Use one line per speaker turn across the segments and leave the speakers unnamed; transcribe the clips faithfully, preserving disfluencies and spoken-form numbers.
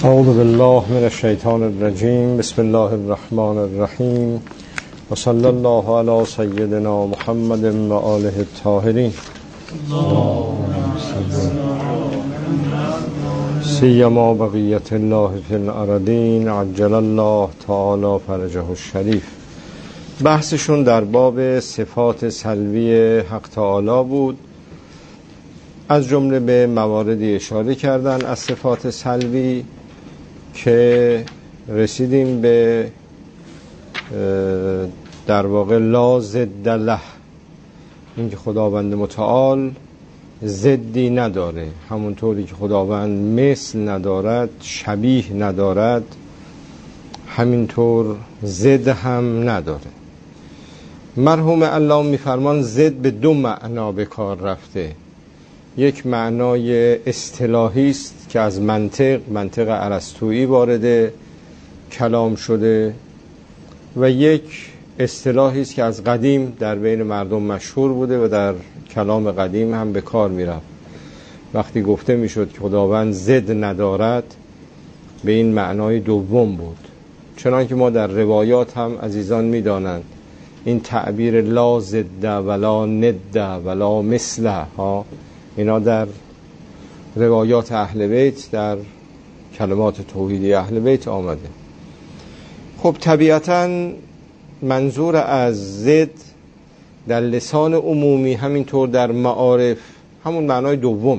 اعوذ بالله من الشیطان الرجیم. بسم الله الرحمن الرحیم و صلی الله علی سیدنا محمد و آله الطاهرین. سیما بقیت الله فی الارضین عجل الله تعالی فرجه الشریف. بحثشون در باب صفات سلبی حق تعالی بود. از جمله به مواردی اشاره کردن از صفات سلبی که رسیدیم به در واقع لا ضد له، این که خداوند متعال ضدی نداره، همونطوری که خداوند مثل ندارد، شبیه ندارد، همینطور ضد هم نداره. مرحوم علامه میفرمان ضد به دو معنا به کار رفته. یک معنای اصطلاحی است که از منطق منطق ارسطویی وارد کلام شده و یک اصطلاحی است که از قدیم در بین مردم مشهور بوده و در کلام قدیم هم به کار میرفت. وقتی گفته میشد که خداوند ضد ندارد، به این معنای دوم بود. چنانکه ما در روایات هم عزیزان میدانند این تعبیر لا ضد ولا ند ولا مثل ها، اینا در روایات اهل بیت، در کلمات توحیدی اهل بیت آمده. خب طبیعتاً منظور از ضد در لسان عمومی، همینطور در معارف، همون معنای دومه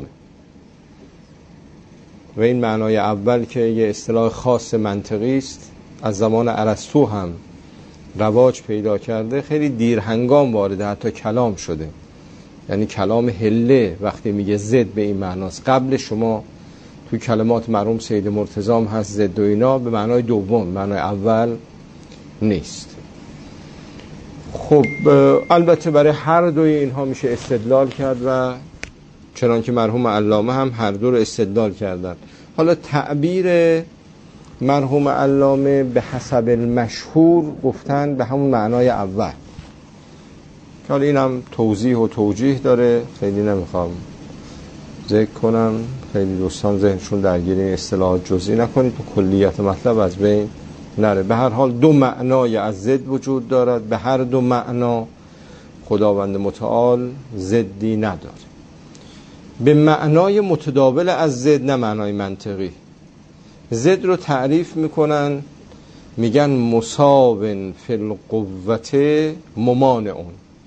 و این معنای اول که یه اصطلاح خاص منطقی است، از زمان ارسطو هم رواج پیدا کرده، خیلی دیر هنگام وارد حتی کلام شده. یعنی کلام هله وقتی میگه ضد به این معناست، قبل شما تو کلمات مرحوم سید مرتضی هم هست ضد و اینا، به معنای دوم، معنای اول نیست. خب البته برای هر دوی اینها میشه استدلال کرد و چنانکه مرحوم علامه هم هر دو رو استدلال کردن. حالا تعبیر مرحوم علامه به حسب المشهور گفتن به همون معنای اول، که حالا اینم توضیح و توجیه داره، خیلی نمیخوام ذکر کنم، خیلی دوستان ذهنشون درگیر این اصطلاحات جزئی نکنید و کلیت مطلب از بین نره. به هر حال دو معنای از ضد وجود دارد، به هر دو معنا خداوند متعال ضدی نداره. به معنای متداول از ضد، نه معنای منطقی. ضد رو تعریف میکنن، میگن مساو فی القوت ممانعون.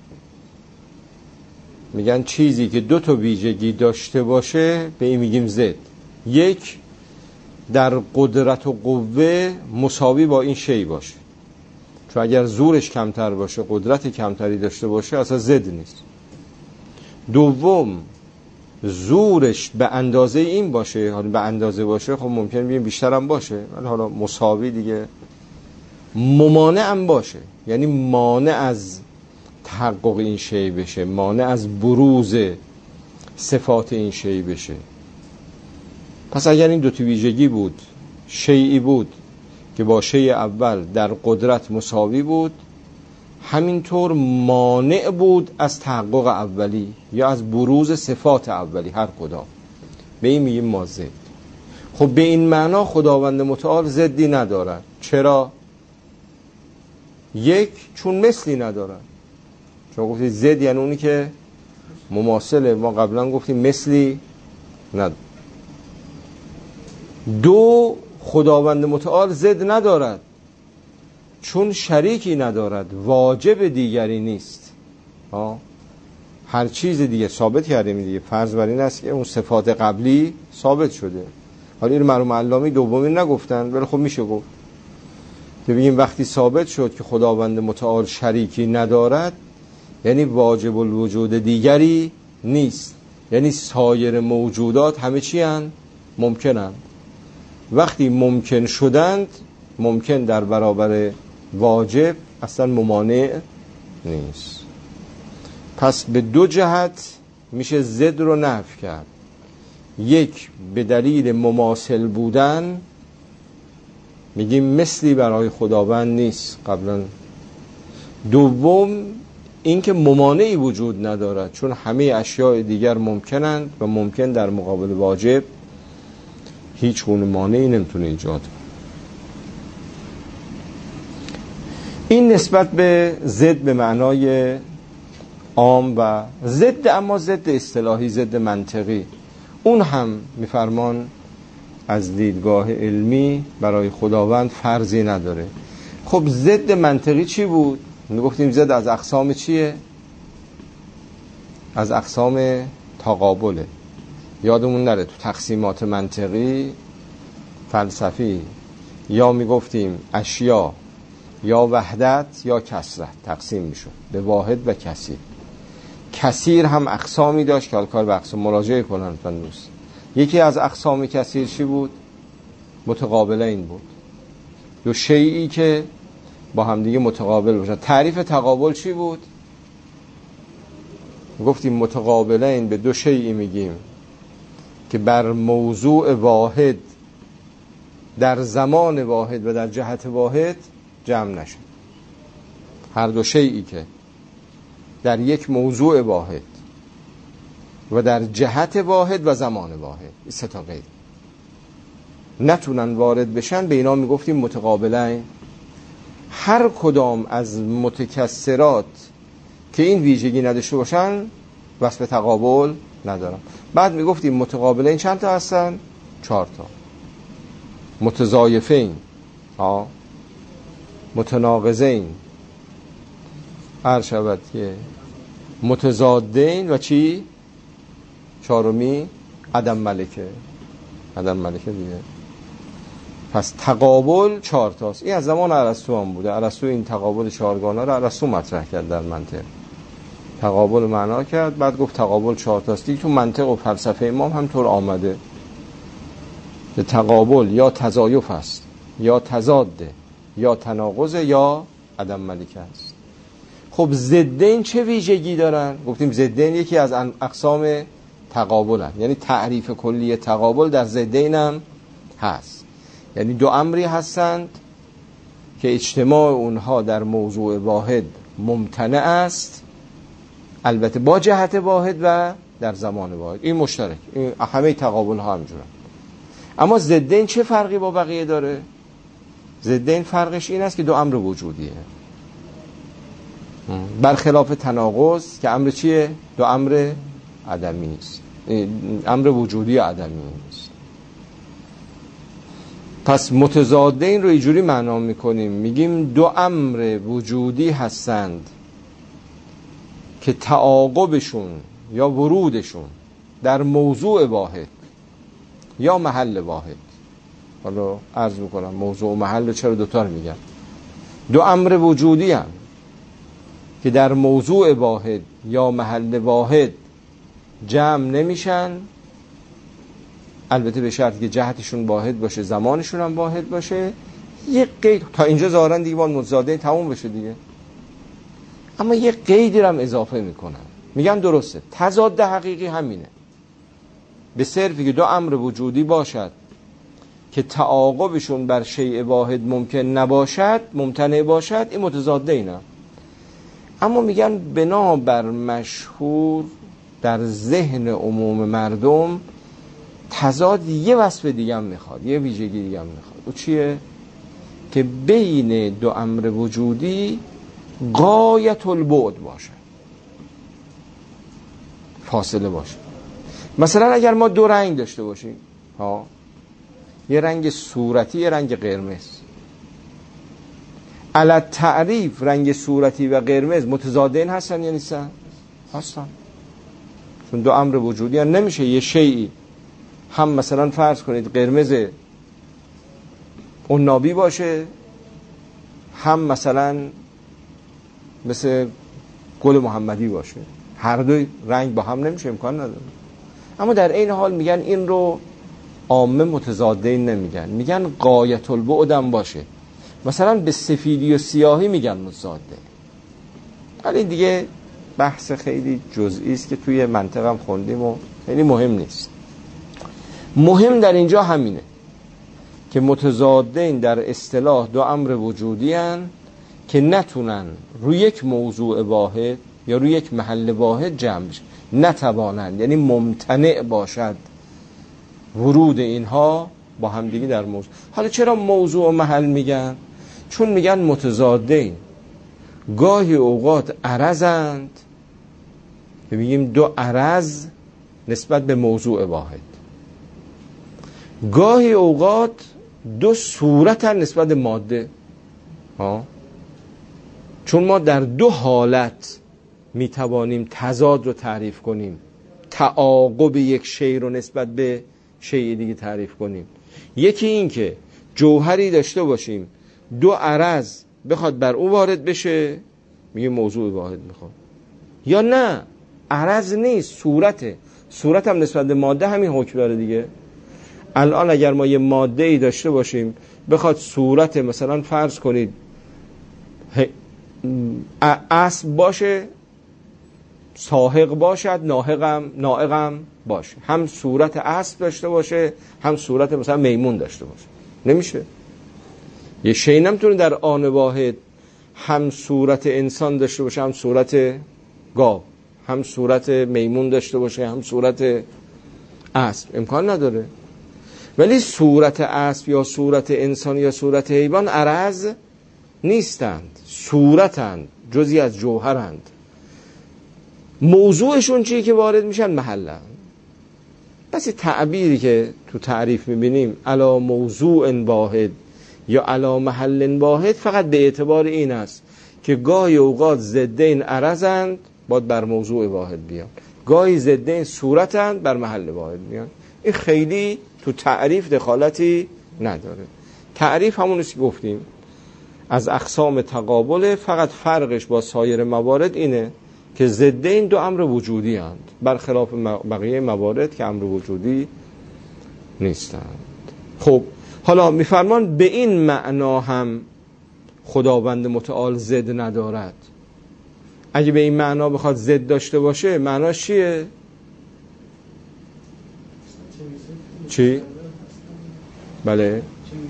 میگن چیزی که دو تا ویژگی داشته باشه به این میگیم ضد. یک، در قدرت و قوه مساوی با این شی باشه، چون اگر زورش کمتر باشه، قدرت کمتری داشته باشه، اصلا ضد نیست. دوم، زورش به اندازه این باشه، حالا به اندازه باشه خب ممکن بگیم بیشتر هم باشه، ولی حالا مساوی دیگه. ممانع هم باشه، یعنی مانع از تحقق این شی بشه، مانع از بروز صفات این شی بشه. پس اگر این دو تا ویژگی بود، شیئی بود که با شی اول در قدرت مساوی بود، همینطور مانع بود از تحقق اولی یا از بروز صفات اولی، هر کدام، به این میگیم ما ضد. خب به این معنا خداوند متعال ضدی ندارد. چرا؟ یک، چون مثلی ندارد. چون گفتید ضد یعنی اونی که مماثله، ما قبلا گفتیم مثلی ندارد. دو، خداوند متعال ضد ندارد چون شریکی ندارد، واجب دیگری نیست. ها، هر چیز دیگه ثابت کردیم دیگه، فرض بر این است که اون صفات قبلی ثابت شده. حالا این مرحوم علامه دومی نگفتن، ولی خب میشه گفت که بگیم وقتی ثابت شد که خداوند متعال شریکی ندارد، یعنی واجب الوجود دیگری نیست، یعنی سایر موجودات همه چی هستند؟ ممکنند. وقتی ممکن شدند، ممکن در برابر واجب اصلا ممانع نیست. پس به دو جهت میشه ضد رو نفی کرد. یک، به دلیل مماثل بودن، میگیم مثلی برای خداوند نیست قبلا. دوم، اینکه ممانعی وجود ندارد، چون همه اشیاء دیگر ممکنند و ممکن در مقابل واجب هیچ گونه مانعی نمیتونه ایجاد کنه. این نسبت به ضد به معنای عام و ضد، اما ضد اصطلاحی، ضد منطقی، اون هم میفرمان از دیدگاه علمی برای خداوند فرضی نداره. خب ضد منطقی چی بود؟ میگفتیم ضد از اقسام چیه؟ از اقسام تقابله. یادمون نره تو تقسیمات منطقی فلسفی یا میگفتیم اشیا یا وحدت یا کثرت تقسیم میشد به واحد و کثیر. کثیر هم اقسامی داشت که کار به اقسام مراجعه کنن فندوس. یکی از اقسام کثیر چی بود؟ متقابله این بود، دو شیئی که با هم دیگه متقابل باشن. تعریف تقابل چی بود؟ گفتیم متقابله این به دو شیئی میگیم که بر موضوع واحد در زمان واحد و در جهت واحد جمع نشد. هر دو شیئی که در یک موضوع واحد و در جهت واحد و زمان واحد، این سه تا قید نتونن وارد بشن، به اینا میگفتیم متقابلین. هر کدام از متکثرات که این ویژگی نداشته باشن وصف تقابل ندارن. بعد میگفتیم متقابلین چند تا هستن؟ چهار تا. متضایفین، ها، متناقضین، هر شود که متضادین و چی؟ چهارمی عدم ملکه. عدم ملکه دیگه. پس تقابل چهار تاست. این از زمان ارسطو هم بوده. ارسطو این تقابل چهارگانه رو ارسطو مطرح کرد در منطق. تقابل معنا کرد، بعد گفت تقابل چهار تاست. دیگه تو منطق و فلسفه امام هم طور آمده که تقابل یا تضایف است یا تضاده یا تناقض یا عدم ملکه است. خب ضدین چه ویژگی دارن؟ گفتیم ضدین یکی از اقسام تقابل هست. یعنی تعریف کلی تقابل در ضدین هم هست. یعنی دو امری هستند که اجتماع اونها در موضوع واحد ممتنع است، البته با جهت واحد و در زمان واحد. این مشترک، این همه تقابل ها همجورن. اما ضدین چه فرقی با بقیه داره؟ ضدین فرقش این است که دو امر وجودیه، برخلاف تناقض که امر چیه؟ دو امر عدمی است، امر وجودی عدمی است. پس متضادین رو اینجوری معنا میکنیم، میگیم دو امر وجودی هستند که تعاقبشون یا ورودشون در موضوع واحد یا محل واحد. حالا عرض میکنم موضوع و محل چرا دوتا رو میگن. دو امر وجودی هم که در موضوع واحد یا محل واحد جمع نمیشن، البته به شرطی که جهتشون واحد باشه، زمانشون هم واحد باشه. یک قید تا اینجا ظاهرا دیگه با متضادین تموم بشه دیگه، اما یک قیدی رو هم اضافه میکنن، میگن درسته تضاد حقیقی همینه، به صرفی که دو امر وجودی باشد که تعاقبشون بر شیء واحد ممکن نباشد، ممتنع باشد، این متضادین هم. اما میگن بنا بر مشهور در ذهن عموم مردم تضاد یه وصف دیگه هم میخواد، یه ویژگی دیگه هم میخواد. او چیه؟ که بین دو امر وجودی غایت البعد باشه، فاصله باشه. مثلا اگر ما دو رنگ داشته باشیم، ها، یه رنگ صورتی، یه رنگ قرمز، علی تعریف رنگ صورتی و قرمز متضادین هستن یا نیستن؟ هستن، چون دو امر وجودی هستن. نمیشه یه شیئی هم مثلا فرض کنید قرمز عنابی باشه، هم مثلا مثل گل محمدی باشه، هر دوی رنگ با هم نمیشه، امکان نداره. اما در این حال میگن این رو عامه متضادین نمیگن، میگن غایت البعد هم باشه. مثلا به سفیدی و سیاهی میگن متضاده. ولی دیگه بحث خیلی جزئی است که توی منطق هم خوندیم و خیلی مهم نیست. مهم در اینجا همینه که متضادین در اصطلاح دو امر وجودی هن که نتونن روی یک موضوع واحد یا روی یک محل واحد جمع بشن، نتوانند، یعنی ممتنع باشد ورود اینها با همدیگه در موضوع. حالا چرا موضوع و محل میگن؟ چون میگن متضادین، گاهی اوقات عرضند، میگیم دو عرض نسبت به موضوع واحد، گاهی اوقات دو صورت نسبت به ماده ها. چون ما در دو حالت میتوانیم تضاد رو تعریف کنیم، تعاقب یک شی رو نسبت به شی دیگه تعریف کنیم. یکی این که جوهری داشته باشیم دو عرض بخواد بر اون وارد بشه، میگه موضوع واحد میخواد. یا نه عرض نیست، صورته، صورت هم نسبت به ماده همین حکم داره دیگه. الان اگر ما یه ماده ای داشته باشیم بخواد صورت، مثلا فرض کنید اسب باشه، ساحق باشد، ناحقم ناحقم باشه، هم صورت اسب داشته باشه هم صورت مثلا میمون داشته باشه، نمیشه. یه شی نمیتونه در آن واحد هم صورت انسان داشته باشه هم صورت گاو، هم صورت میمون داشته باشه هم صورت اسب، امکان نداره. ولی صورت اسب یا صورت انسان یا صورت حیوان عرض نیستند، صورتند، جزئی از جوهرند. موضوعشون چیه که وارد میشن؟ محلن. پس تعبیری که تو تعریف میبینیم علا موضوع واحد یا علا محل واحد فقط به اعتبار این است که گاهی اوقات ضدین عرضند باید بر موضوع واحد بیان، گاهی ضدین صورتند بر محل واحد بیان. این خیلی تو تعریف دخالتی نداره. تعریف همونیست که گفتیم از اقسام تقابل، فقط فرقش با سایر موارد اینه که ضدین دو امر وجودی هستند، برخلاف بقیه موارد که امر وجودی نیستند. خب حالا میفرمان به این معنا هم خداوند متعال ضد ندارد. اگه به این معنا بخواد ضد داشته باشه معناش چیه؟ چی؟ بله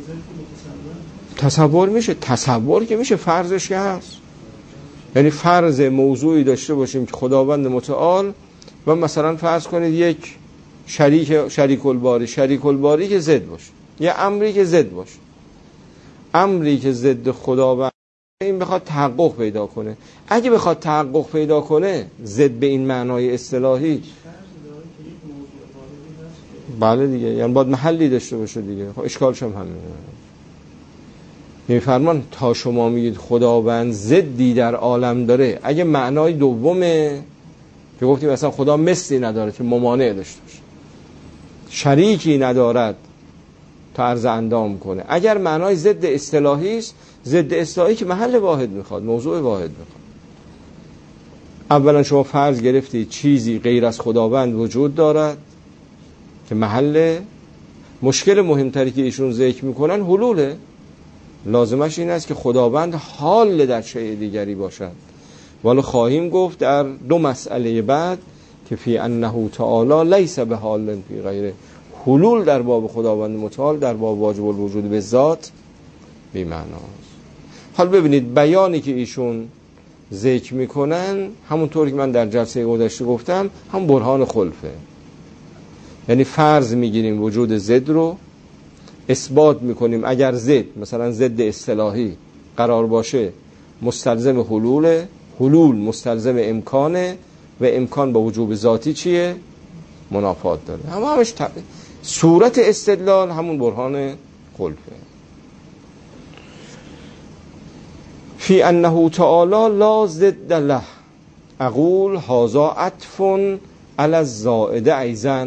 تصور میشه، تصور که میشه، فرضش که هست. یعنی فرض موضوعی داشته باشیم که خداوند متعال و مثلا فرض کنید یک شریک شریک الباری شریک الباری که ضد باشه، یه امری که ضد باشه، امری که ضد خداوند این بخواد تحقق پیدا کنه. اگه بخواد تحقق پیدا کنه ضد به این معنای اصطلاحی، بله دیگه، یعنی باید محلی داشته باشه دیگه. خب اشکالش هم همینه. میفرمان تا شما میگید خداوند ضدی در عالم داره، اگه معنای دومه که گفتیم مثلا خدا مثلی نداره که ممانع داشته باشه، شریکی ندارد تا عرض اندام کنه، اگر معنای ضد اصطلاحی است، ضد اصطلاحی که محل واحد میخواد، موضوع واحد میخواد. اولا شما فرض گرفتید چیزی غیر از خداوند وجود دارد که محل، مشکل مهمتری که ایشون ذکر میکنن حلوله، لازمش این است که خداوند حال در شیء دیگری باشد. ولی خواهیم گفت در دو مسئله بعد که فی انه تعالی لیس به حال فی غیره، حلول در باب خداوند متعال در باب واجب الوجود به ذات بی معناست. حال ببینید بیانی که ایشون ذکر میکنن همونطور که من در جلسه گذشته گفتم هم برهان خلفه. یعنی فرض میگیریم وجود ضد رو، اثبات میکنیم اگر ضد مثلا ضد اصطلاحی قرار باشه مستلزم حلول، حلول مستلزم امکانه و امکان با وجوب ذاتی چیه؟ منافات داره. همه همش ت... صورت استدلال همون برهان خلفه. فی انه تعالی لا ضد له اقول هذا عطف علی الزائده ایضا.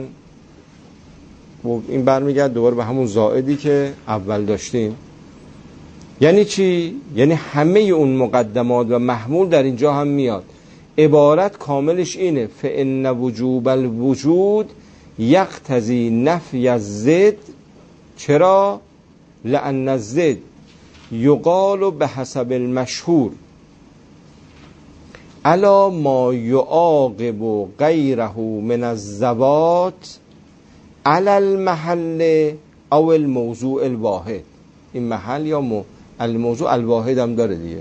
این برمیگرد دوباره به همون زائدی که اول داشتیم. یعنی چی؟ یعنی همه اون مقدمات و محمول در اینجا هم میاد. عبارت کاملش اینه فإن وجوب الوجود یقتضی نفی الضد. چرا؟ لأن الضد یقال بحسب المشهور الا ما یعاقب غیره من الذوات علی المحل او الموضوع الواحد. این محل یا مو... الموضوع الواحد هم داره دیگه.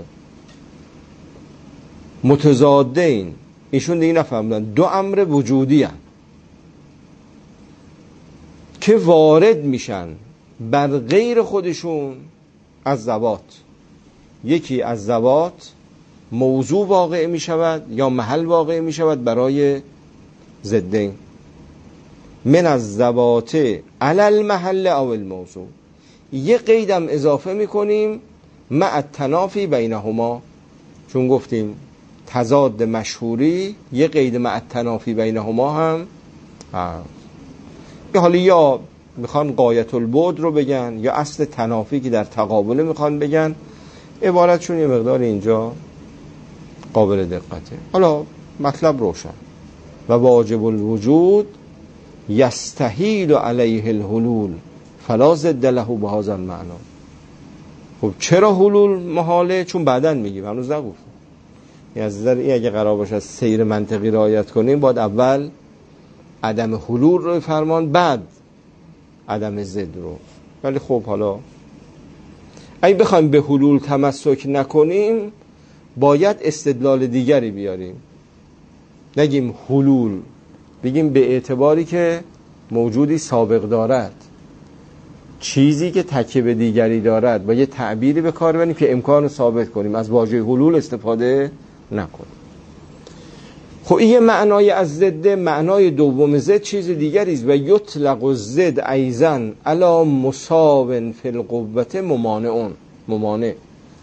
متضادین ایشون دیگه نفهمدن، دو امر وجودی هن که وارد میشن بر غیر خودشون از ذوات. یکی از ذوات موضوع واقع می شود یا محل واقع می شود برای ضدین. من از ذوات علی المحل او الموضوع. یه قیدم اضافه می کنیم مع التنافی بینهما، چون گفتیم تضاد مشهوری یه قید مع التنافی بینهما هم هست. حالا یا میخوان غایت البعد رو بگن یا اصل تنافی که در تقابل میخوان بگن، عبارتشون یه مقدار اینجا قابل دقته. حالا مطلب روشن. و واجب الوجود یستحیل علیه الحلول فلا ضد له بهذا المعنى. خب چرا حلول محاله؟ چون بعدن میگیم، هنوز نگفتم. یعنی از نظر این اگه قرار باشه سیر منطقی رعایت کنیم باید اول عدم حلول رو فرمان، بعد عدم ضد رو. ولی خب حالا اگه بخوایم به حلول تمسک نکنیم باید استدلال دیگری بیاریم. نگیم حلول، بگیم به اعتباری که موجودی سابق دارد، چیزی که تکیه به دیگری دارد، با یه تعبیری به کار ببریم که امکان رو ثابت کنیم، از واژه حلول استفاده نکنیم. خب این معنای از ضد، معنای دوم ضد چیز دیگری است. و یطلق الضد ایضا علی مساو فی القوة ممانع. ممانع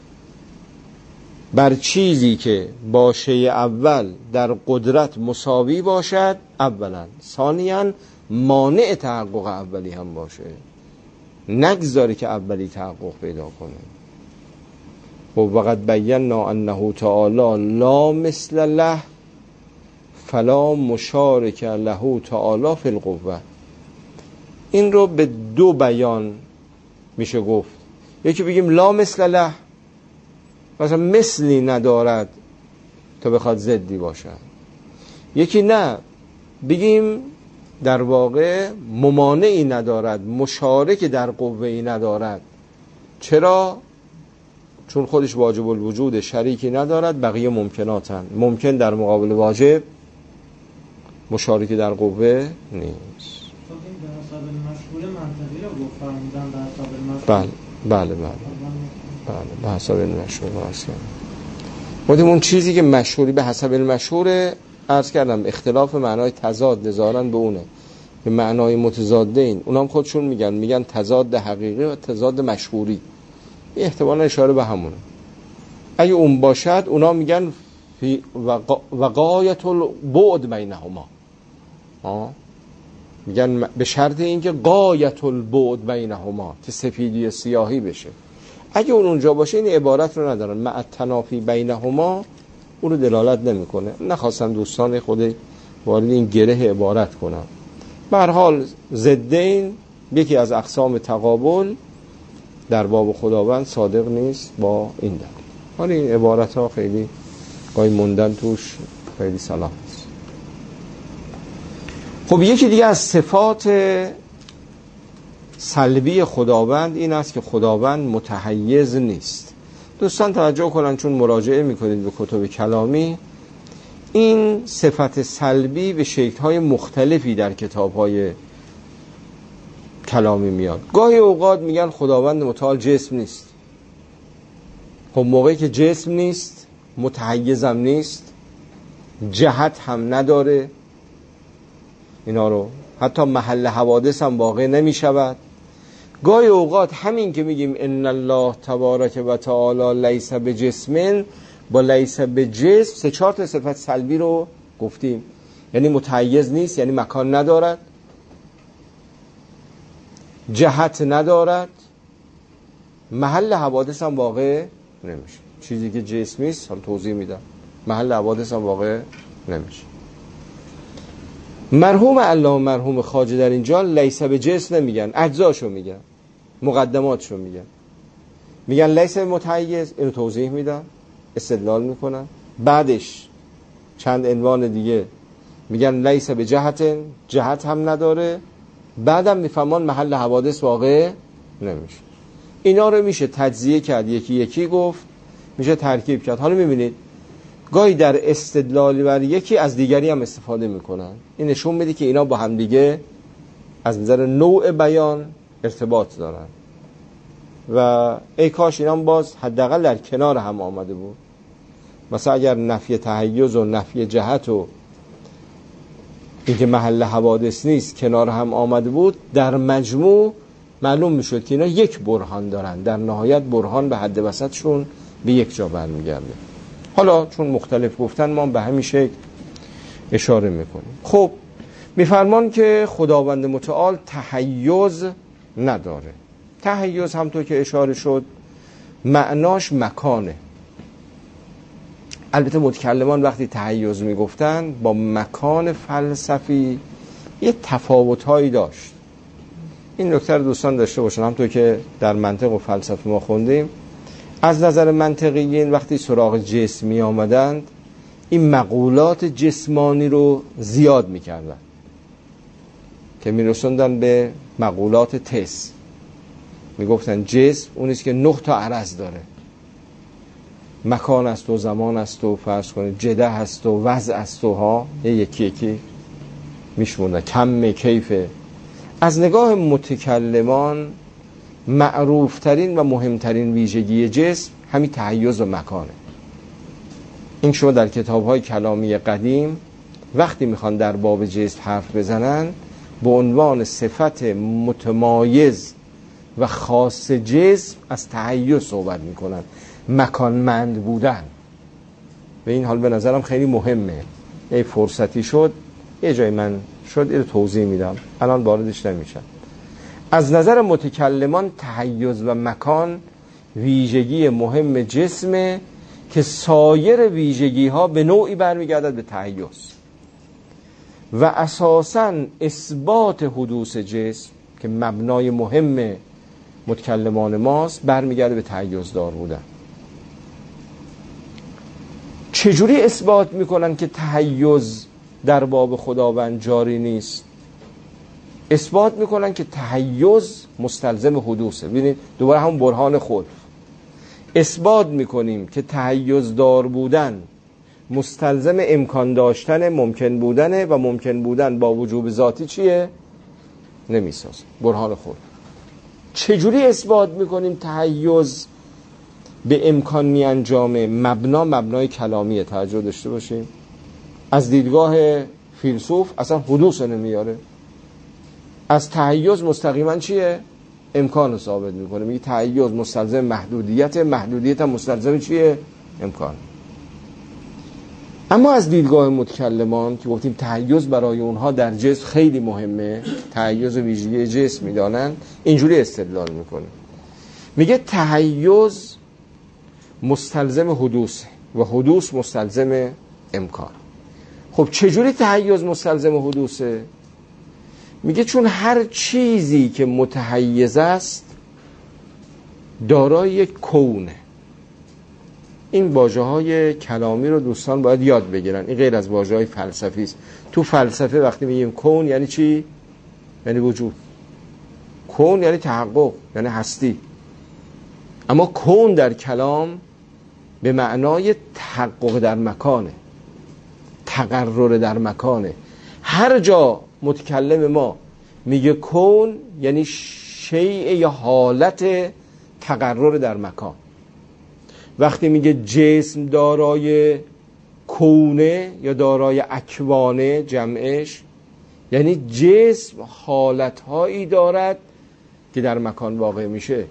بر چیزی که باشه اول در قدرت مساوی باشد اولا، ثانیاً مانع تحقق اولی هم باشه، نگذاری که اولی تحقق پیدا کنه. و وقد بینا انه تعالی لا مثل له فلا مشارک له تعالی فی القوة. این رو به دو بیان میشه گفت. یکی بگیم لا مثل له، مثلا مثلی ندارد تا بخواد ضدی باشد. یکی نه، بگیم در واقع ممانعی ندارد، مشارک در قوه‌ای ندارد. چرا؟ چون خودش واجب الوجود، شریکی ندارد، بقیه ممکناتن. ممکن در مقابل واجب، مشارک در قوه نیست.
خب این به حساب مشهور منطقی رو گفت فرمودن به حساب مشهور.
بله بله بله بله به حساب مشهور واسه. خودمون اون چیزی که مشهوری به حسب المشهور عرض کردم اختلاف معنای تضاد نظارن به اونه، به معنای متضادین اونام خودشون میگن میگن تضاد حقیقی و تضاد مشهوری. این احتمالا اشاره به همونه. اگه اون باشد اونا میگن وقایت البعد بینهما، میگن به شرط اینکه قایت البعد بینهما، که سفیدی و سیاهی بشه. اگه اون اونجا باشه این عبارت رو ندارن، مع التنافی بینهما اون رو دلالت نمیکنه. نخواستم دوستان خود وارد این گره عبارت کنم. به هر حال ضدین یکی از اقسام تقابل در باب خداوند صادق نیست با این دلیل. حالا این عبارت ها خیلی گاهی موندن توش خیلی صلاح است. خب یکی دیگه از صفات سلبی خداوند این است که خداوند متحیز نیست. دوستان توجه کنن چون مراجعه میکنید به کتب کلامی، این صفت سلبی به شکل‌های مختلفی در کتاب‌های کلامی میاد. گاهی اوقات میگن خداوند متعال جسم نیست. خب موقعی که جسم نیست، متحیزم نیست، جهت هم نداره، اینا رو حتی محل حوادث هم واقع نمی شود. گاهی اوقات همین که میگیم ان الله تبارک و تعالی لیس بجسم، با لیس بجسم سه چهار تا صفت سلبی رو گفتیم. یعنی متحیز نیست، یعنی مکان ندارد، جهت ندارد، محل حوادث هم واقع نمیشه. چیزی که جسمی است هم توضیح میدم، محل حوادث هم واقع نمیشه. مرحوم علامه مرحوم خواجه در اینجا لیس به جسم نمیگن، اجزاشو میگن، مقدماتشو میگن. میگن لیس متحیز، اینو توضیح میدن، استدلال میکنن. بعدش چند عنوان دیگه میگن لیس به جهت، جهت هم نداره. بعدم میفهمان محل حوادث واقع نمیشه. اینا رو میشه تجزیه کرد، یکی یکی گفت، میشه ترکیب کرد. حالا میبینید گاهی در استدلالی بر یکی از دیگری هم استفاده میکنن. این نشون میده که اینا با هم دیگه از نظر نوع بیان ارتباط دارن و ای کاش اینا باز حداقل در کنار هم آمده بود. مثلا اگر نفی تحیز و نفی جهت و اینکه محل حوادث نیست کنار هم آمده بود، در مجموع معلوم میشد که اینا یک برهان دارن، در نهایت برهان به حد وسطشون به یک جا برمیگرده. حالا چون مختلف گفتن ما به همین شکل اشاره میکنیم. خب میفرمان که خداوند متعال تحیز نداره. تحیز همطور که اشاره شد معناش مکانه. البته متکلمان وقتی تحیز میگفتن با مکان فلسفی یه تفاوت‌هایی داشت. این نکته رو دوستان داشته باشن. همطور که در منطق و فلسفه ما خوندیم، از نظر منطقیین وقتی سراغ جسم می آمدند این مقولات جسمانی رو زیاد می کردن که می رسوندن به مقولات تس. می گفتن جسم اونیست که نه تا عرض داره، مکان است و زمان است و فرض کنید جده است و وضع است و ها یکی یکی میشموندن، کم کیفه. از نگاه متکلمان معروفترین و مهمترین ویژگی جسم همین تحیز و مکانه. این شما در کتاب‌های کلامی قدیم وقتی میخوان در باب جسم حرف بزنن به عنوان صفت متمایز و خاص جسم از تحیز صحبت میکنن، مکانمند بودن. و این حال به نظرم خیلی مهمه. یه فرصتی شد یه جای من شد اینو توضیح میدم، الان واردش نمیشم. از نظر متکلمان تحیز و مکان ویژگی مهم جسمه که سایر ویژگی ها به نوعی برمیگردد به تحیز و اساساً اثبات حدوث جسم که مبنای مهم متکلمان ماست برمیگرده به تحیز دار بودن. چجوری اثبات میکنن که تحیز در باب خداوند جاری نیست؟ اثبات میکنن که تحیز مستلزم حدوثه. ببینید دوباره همون برهان خود اثبات میکنیم که تحیز دار بودن مستلزم امکان داشتن ممکن بودنه و ممکن بودن با وجوب ذاتی چیه؟ نمیسازه. برهان خود. چجوری اثبات میکنیم تحیز به امکان می انجامه؟ مبنا مبنای کلامیه، توجه داشته باشیم. از دیدگاه فیلسوف اصلا حدوث نمیاره، از تحیز مستقیما چیه؟ امکان رو ثابت میکنه. میگه تحیز مستلزم محدودیت، محدودیت هم مستلزم چیه؟ امکان. اما از دیدگاه متکلمان که گفتیم تحیز برای اونها در جسم خیلی مهمه، تحیز ویژگی جسم میدانن، اینجوری استدلال میکنه. میگه تحیز مستلزم حدوث و حدوث مستلزم امکان. خب چجوری تحیز مستلزم حدوثه؟ میگه چون هر چیزی که متحیز است دارای یک کونه. این واژه‌های کلامی رو دوستان باید یاد بگیرن، این غیر از واژه‌های فلسفی است. تو فلسفه وقتی میگیم کون یعنی چی؟ یعنی وجود. کون یعنی تحقق، یعنی هستی. اما کون در کلام به معنای تحقق در مکانه، تقرر در مکانه. هر جا متکلم ما میگه کون یعنی شیء یا حالت تقرر در مکان. وقتی میگه جسم دارای کونه یا دارای اکوانه جمعش، یعنی جسم حالتهایی دارد که در مکان واقع میشه.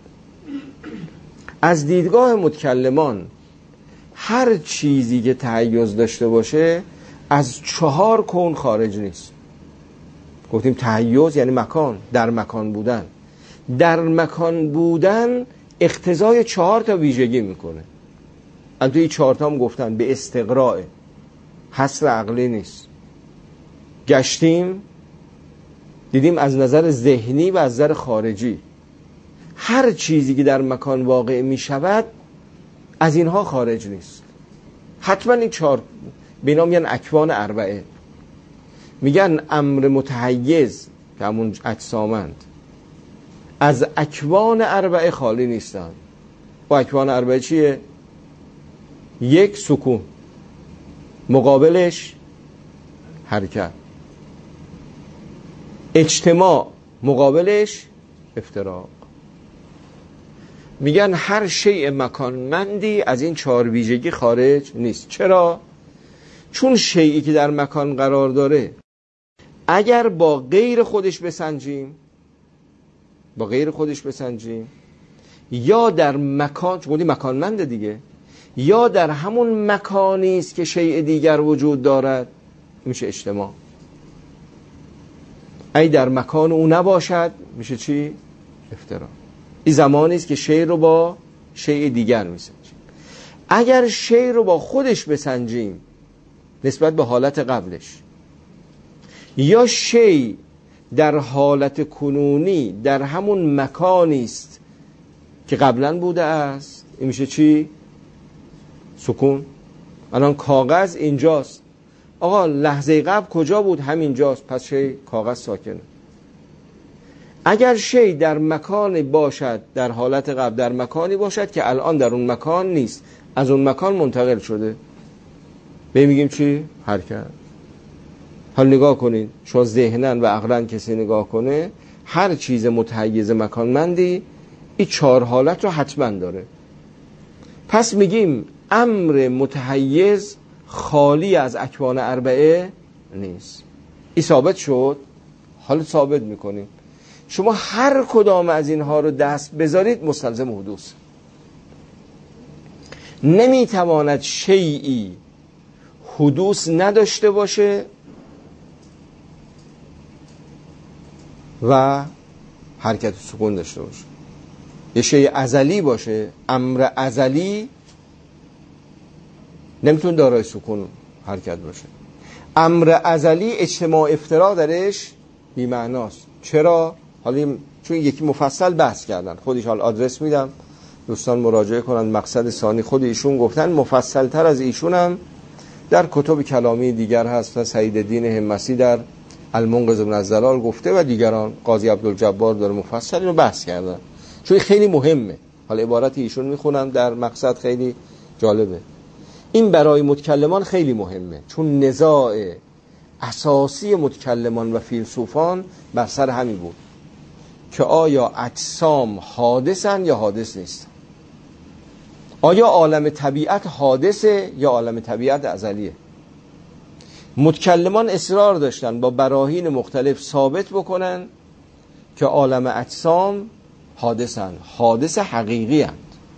از دیدگاه متکلمان هر چیزی که تحیز داشته باشه از چهار کون خارج نیست. گفتیم تحیز یعنی مکان، در مکان بودن. در مکان بودن اقتضای چهار تا ویژگی میکنه. البته این چهار تا هم گفتن به استقراء، حصر عقلی نیست. گشتیم دیدیم از نظر ذهنی و از نظر خارجی هر چیزی که در مکان واقع میشود از اینها خارج نیست. حتما این چهار به اینا میگن اکوان اربعه. میگن امر متحیز که همون اجسامند از اکوان اربعه خالی نیستن. و اکوان اربعه چیه؟ یک، سکون، مقابلش حرکت. اجتماع، مقابلش افتراق. میگن هر شیء مکانمندی از این چهار ویژگی خارج نیست. چرا؟ چون شیئی که در مکان قرار داره اگر با غیر خودش بسنجیم با غیر خودش بسنجیم یا در مکان، چون مکانمنده دیگه، یا در همون مکانی است که شیء دیگر وجود دارد، میشه اجتماع. ای در مکان او نباشد میشه چی؟ افتراق. این زمانی است که شیء رو با شیء دیگر میسنجیم. اگر شیء رو با خودش بسنجیم نسبت به حالت قبلش، یا شیء در حالت کنونی در همون مکانی است که قبلا بوده است، این میشه چی؟ سکون. الان کاغذ اینجاست، آقا لحظه قبل کجا بود؟ همینجاست، پس شیء کاغذ ساکنه. اگر شیء در مکانی باشد، در حالت قبل در مکانی باشد که الان در اون مکان نیست، از اون مکان منتقل شده، به میگیم چی؟ حرکت. حالا نگاه کنید، شما ذهنن و عقلن کسی نگاه کنه، هر چیز متحیز مکانمندی این چهار حالت رو حتما داره. پس میگیم امر متحیز خالی از اکوان اربعه نیست. این ثابت شد. حالا ثابت میکنیم شما هر کدام از اینها رو دست بذارید مستلزم حدوث. نمیتواند شیئی حدوث نداشته باشه و حرکت سکون داشته باشه. یه شیء ازلی باشه، امر ازلی نمیتونه دارای سکون حرکت باشه. امر ازلی اجتماع افتراق درش بی معناست. چرا؟ حالا چون یکی مفصل بحث کردن، خودش حال آدرس میدم دوستان مراجعه کنن. مقصد ثانی خود ایشون گفتن، مفصل تر از ایشون هم در کتب کلامی دیگر هست و سعید الدین همسی در المنقذ من الضلال گفته و دیگران، قاضی عبدالجبار داره مفصل اینو بحث کردن، چون خیلی مهمه. حالا عبارت ایشون میخونم در مقصد، خیلی جالبه. این برای متکلمان خیلی مهمه، چون نزاع اساسی متکلمان و فیلسوفان بر سر همین بود که آیا اجسام حادثن یا حادث نیستن، آیا عالم طبیعت حادثه یا عالم طبیعت ازلیه. متکلمان اصرار داشتن با براهین مختلف ثابت بکنن که عالم اجسام حادثن، حادث حقیقی هستند.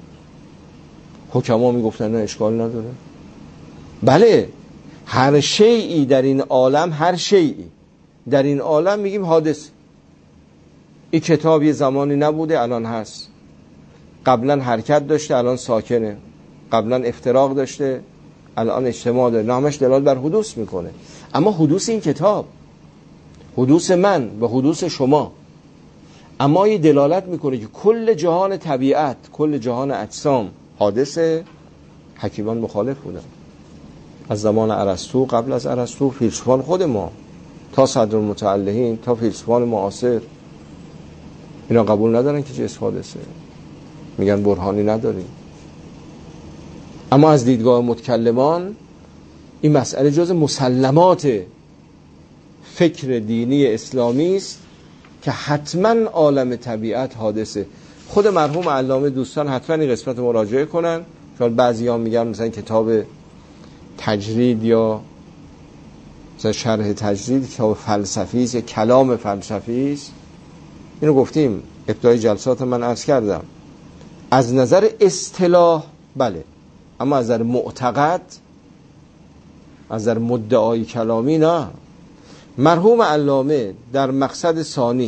حکما میگفتن نه اشکال نداره، بله هر شیئی در این عالم، هر شیئی در این عالم میگیم حادث. این کتاب یه زمانی نبوده الان هست، قبلا حرکت داشته الان ساکنه، قبلا افتراق داشته الان اجتماع داره، نامش دلالت بر حدوث میکنه. اما حدوث این کتاب، حدوث من و حدوث شما، اما یه دلالت میکنه که کل جهان طبیعت، کل جهان اجسام حادثه. حکیمان مخالف بودن از زمان ارسطو، قبل از ارسطو، فیلسوفان خود ما تا صدرالمتعلحین تا فیلسوفان معاصر، اینا قبول ندارن که چیز حادثه، میگن برهانی نداریم. اما از دیدگاه متکلمان این مسئله جز مسلمات فکر دینی اسلامی است که حتما عالم طبیعت حادثه. خود مرحوم علامه دوستان حتما این قسمت مراجعه کنن، چون بعضی‌ها میگن مثلا کتاب تجرید یا مثلا شرح تجرید کتاب فلسفی است یا کلام فلسفی است. اینو گفتیم ابتدای جلسات من عرض کردم. از نظر اصطلاح بله، اما از نظر معتقد، از نظر مدعای کلامی نه. مرحوم علامه در مقصد ثانی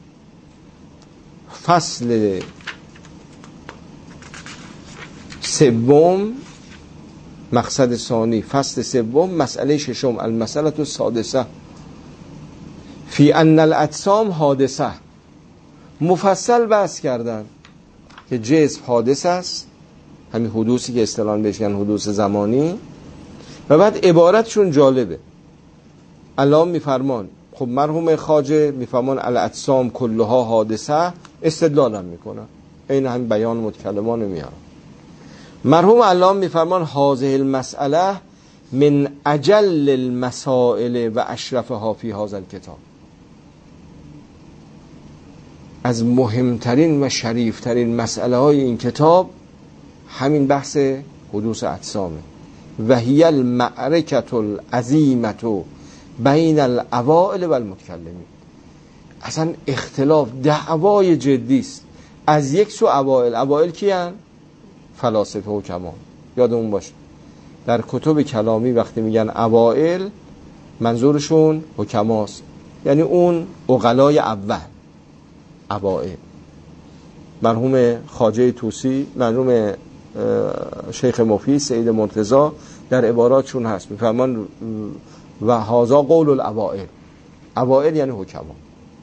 فصل سوم، مقصد ثانی فصل سوم مسئله ششم، المسئله السادسه فی ان الاجسام حادثه، مفصل بحث کردن که جسم حادث است، همین حدوثی که اصطلاحاً بهش میگن حدوث زمانی. و بعد عبارتشون جالبه، علامه میفرمان، خب مرحوم خواجه میفرمان الاجسام کلها حادثه، استدلال هم میکنن، این هم بیان متکلمان میارن. مرحوم علامه میفرمان هذه المسئله من اجل المسائل و اشرفها فی هذا الکتاب. از مهمترین و شریفترین مسئله های این کتاب همین بحث حدوث اجسامه. و هی المعرکة العظیمة بین الاوائل و المتکلمین. اصلا اختلاف دعوای جدی است. از یک سو اوائل، اوائل کیان؟ فلاسفه و حکما. یادمون باشه در کتب کلامی وقتی میگن اوائل منظورشون حکماست، یعنی اون عقلای اول. اوائل مرحوم خواجه طوسی، مرحوم شیخ مفید، سید مرتضی در عباراتشون هست، میفهمان و هذا قول الاوائل. اوائل یعنی حکما.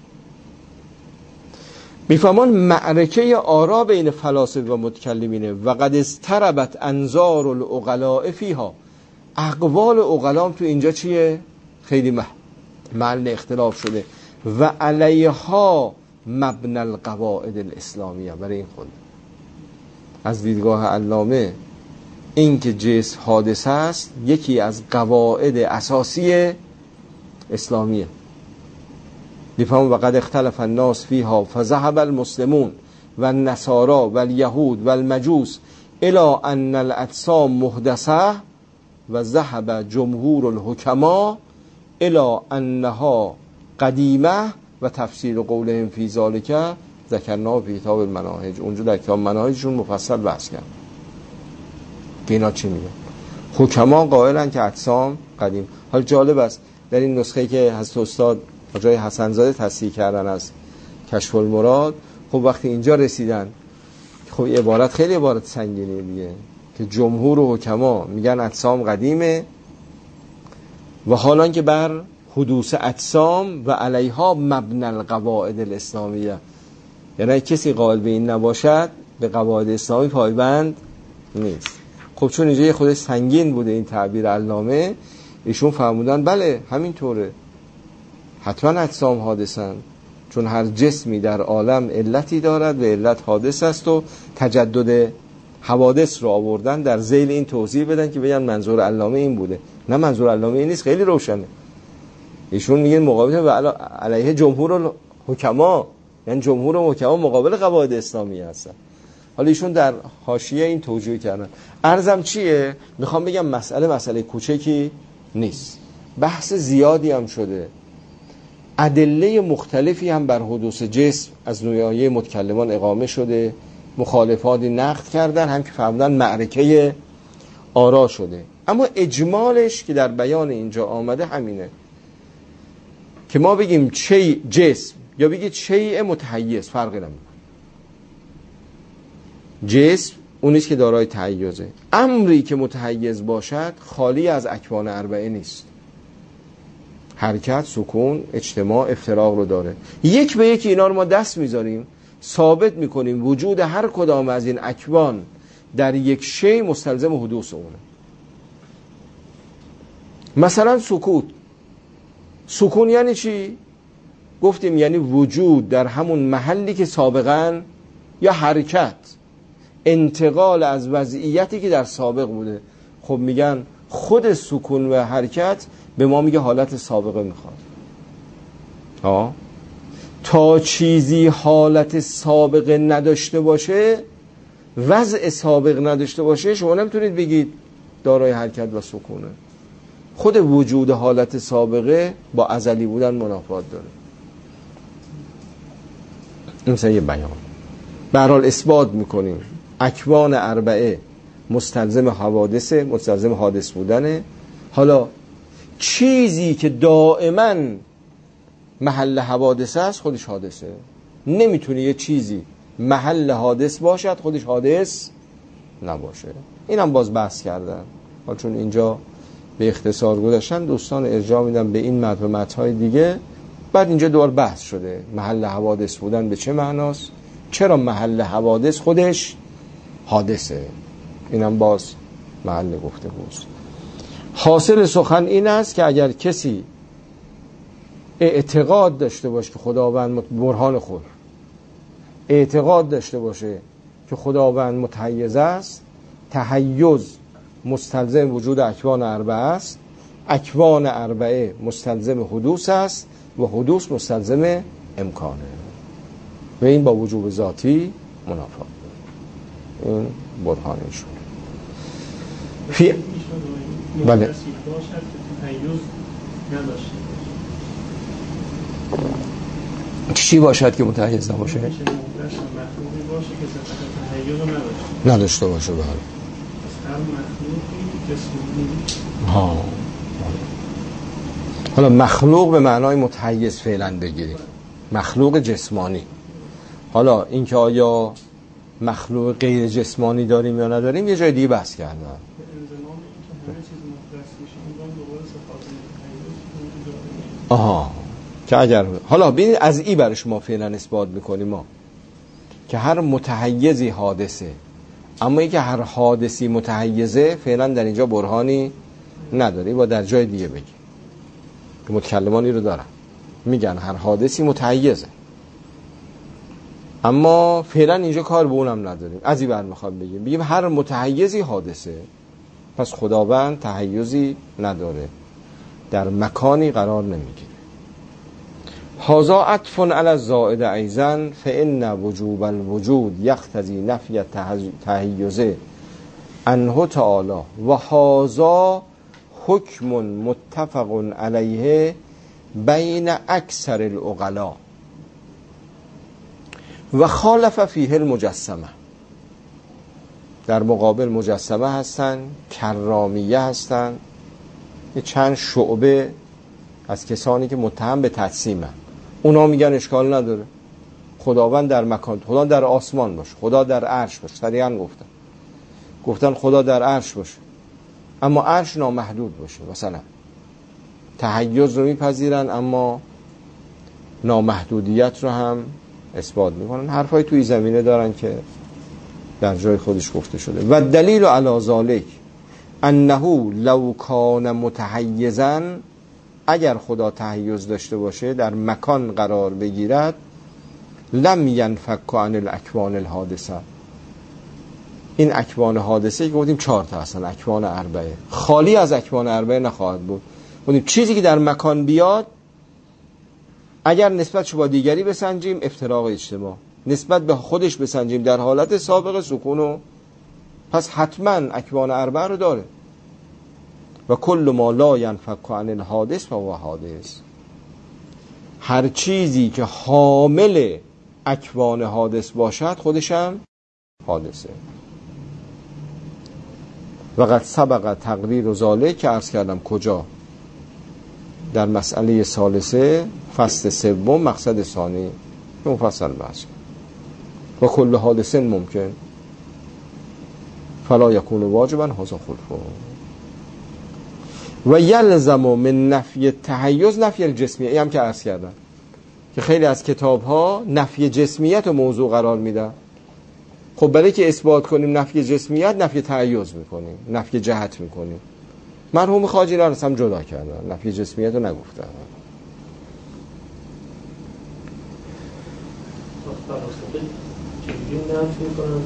میفهمان معرکه آرا بین فلاسفه و متکلمینه و قد استربت انظار العقلاء فیها. اقوال عقلام تو اینجا چیه؟ خیلی محل اختلاف شده. و علیها مبنی القواعد الاسلامیه. برای این خود از دیدگاه علامه این که جسم حادثه است یکی از قواعد اساسی اسلامیه. میفهمون و قد اختلف الناس فیها فذهب المسلمون و النصارى و الیهود و المجوس الی ان الاجسام محدثه و ذهب جمهور الحکما الی انها قدیمه و تفسیر قولهم فی ذلک ذکرنا فی کتاب المناهج. اونجا در کتاب مناهجشون مفصل بحث کردن که اینا چی میگن. حکما قائلن که اجسام قدیم. حال جالب است در این نسخه‌ای که حضرت استاد آقای حسن زاده تصحیح کردن از کشف المراد، خب وقتی اینجا رسیدن خب عبارت خیلی عبارت سنگینه دیگه که جمهور و حکما میگن اجسام قدیمه و حالان که بر حدوث اجسام و علیها مبنی القواعد الاسلامیه، یعنی کسی قائل به این نباشد به قواعد اسلامی پایبند نیست. خب چون اینجا خودش سنگین بوده این تعبیر علامه، ایشون فرمودن بله همینطوره، حتما اجسام حادثن، چون هر جسمی در عالم علتی دارد و علت حادث است و تجدد حوادث رو آوردن در ذیل این توضیح بدن که بگن منظور علامه این بوده. نه منظور علامه این نیست، خیلی روشنه. ایشون میگن مقابل و علیه جمهور الحکما، یعنی جمهور الحکما مقابل قواعد اسلامی هستن. حالا ایشون در حاشیه این توجیه کردن. عرضم چیه؟ میخوام بگم مسئله مسئله کوچکی نیست، بحث زیادی هم شده، ادله مختلفی هم بر حدوث جسم از نوعیه متکلمان اقامه شده، مخالفاتی نقد کردن، هم که فرمودن معرکه آرا شده. اما اجمالش که در بیان اینجا آمده همینه که ما بگیم چه جسم یا بگید شیء متحیز فرقی نمیکنه. جسم اونیست که دارای تحیزه. امری که متحیز باشد خالی از اکوان اربعه نیست. حرکت، سکون، اجتماع، افتراق رو داره. یک به یک اینا رو ما دست میذاریم، ثابت میکنیم وجود هر کدام از این اکوان در یک شی مستلزم حدوث اونه. مثلا سکوت. سکون یعنی چی؟ گفتیم یعنی وجود در همون محلی که سابقاً، یا حرکت، انتقال از وضعیتی که در سابق بوده. خب میگن خود سکون و حرکت به ما میگه حالت سابقه میخواد. ها تا چیزی حالت سابقه نداشته باشه، وضع سابق نداشته باشه، شما نمیتونید بگید دارای حرکت و سکونه. خود وجود حالت سابقه با ازلی بودن منافات داره. این مثلا یه بیان. به هر حال اثبات میکنیم اکوان اربعه مستلزم حوادثه، مستلزم حادث بودنه. حالا چیزی که دائما محل حوادث است خودش حادثه. نمیتونه یه چیزی محل حادث باشد خودش حادث نباشه. این هم باز بحث کردن. حالا چون اینجا به اختصار گذاشتن، دوستان ارجاع میدم به این متن و متن‌های دیگه. بعد اینجا دوباره بحث شده محل حوادث بودن به چه معناست، چرا محل حوادث خودش حادثه. اینم باز محل گفتگوست. حاصل سخن این است که اگر کسی اعتقاد داشته باشه که خداوند برهان خود اعتقاد داشته باشه که خداوند متحیز است، تحیز مستلزم وجود اکوان اربعه است، اکوان اربعه مستلزم حدوث است و حدوث مستلزم امکانه. و این با وجوب ذاتی منافات. این برهانشون فی بله
باشد که تحیز نداشته
چی باشد که متحیز نباشه؟
مخلوقی باشه که صفت تحیز نداشته
نداشته باشه. بله.
از هر مخلوقی جسمانی
ها حالا مخلوق به معنای متحیز فعلا بگیریم، مخلوق جسمانی. حالا اینکه آیا مخلوق غیر جسمانی داریم یا نداریم یه جای دیگه بحث کردن.
به انضمام اینکه همه چیز مختص میشه اون دوباره صفات تحیز.
آها که اگر حالا ببینید از این برای شما فعلا اثبات میکنیم ما که هر متحیزی حادثه، اما اینکه هر حادثی متحیزه فعلا در اینجا برهانی نداره. با در جای دیگه بگیم که متکلمانی رو دارن میگن هر حادثی متحیزه، اما فعلا اینجا کار به اونم نداریم. از این بر میخوام بگیم بگیم هر متحیزی حادثه، پس خداوند تحیزی نداره، در مکانی قرار نمیگیره. هذا عطف علی الزائد ایضا فان وجوب الوجود یقتضی نفی تحیز عنه تعالی و هذا حکم متفق علیه بین اکثر العقلاء و خالف فیه المجسمه. در مقابل مجسمه هستن، کرامیه هستن، یه چند شعبه از کسانی که متهم به تجسیمن. اونا میگن اشکال نداره، خداوند در مکان، خدا در آسمان باشه، خدا در عرش باشه. صریحا گفتن گفتن خدا در عرش باشه، اما عرش نامحدود باشه. مثلا تحیز رو میپذیرن اما نامحدودیت رو هم اثبات میکنن. حرفای توی زمینه دارن که در جای خودش گفته شده. و دلیل علی ذلک انه لو کان متحیزا، اگر خدا تحیز داشته باشه در مکان قرار بگیرد، لم ینفک عن الاکوان الحادثه. این اکوان حادثه که گفتیم چهار تا هستن، اکوان اربعه، خالی از اکوان اربعه نخواهد بود. گفتیم چیزی که در مکان بیاد اگر نسبتش با دیگری بسنجیم افتراق اجتماع، نسبت به خودش بسنجیم در حالت سابق سکون و پس حتما اکوان اربعه رو داره. و کل ما لا ینفک عن الحادث فهو حادث. هر چیزی که حامل اکوان حادث باشد خودش هم حادثه. و قد سبق تقریر و ذالک که عرض کردم کجا؟ در مسئله ثالثه فصل سوم مقصد ثانی مفصل بحث. و کل حادث ممکن فلا یکون واجبا هذا خلفه. و یلزم من نفی تحیز نفی الجسمیت. این هم که عرض کردم که خیلی از کتاب ها نفی جسمیت رو موضوع قرار میدن. خب برای که اثبات کنیم نفی جسمیت، نفی تحیز میکنیم، نفی جهت میکنیم. مرحوم خواجی را هم جدا کردن، نفی جسمیت رو نگفتن.
چجوری نفی میکنن؟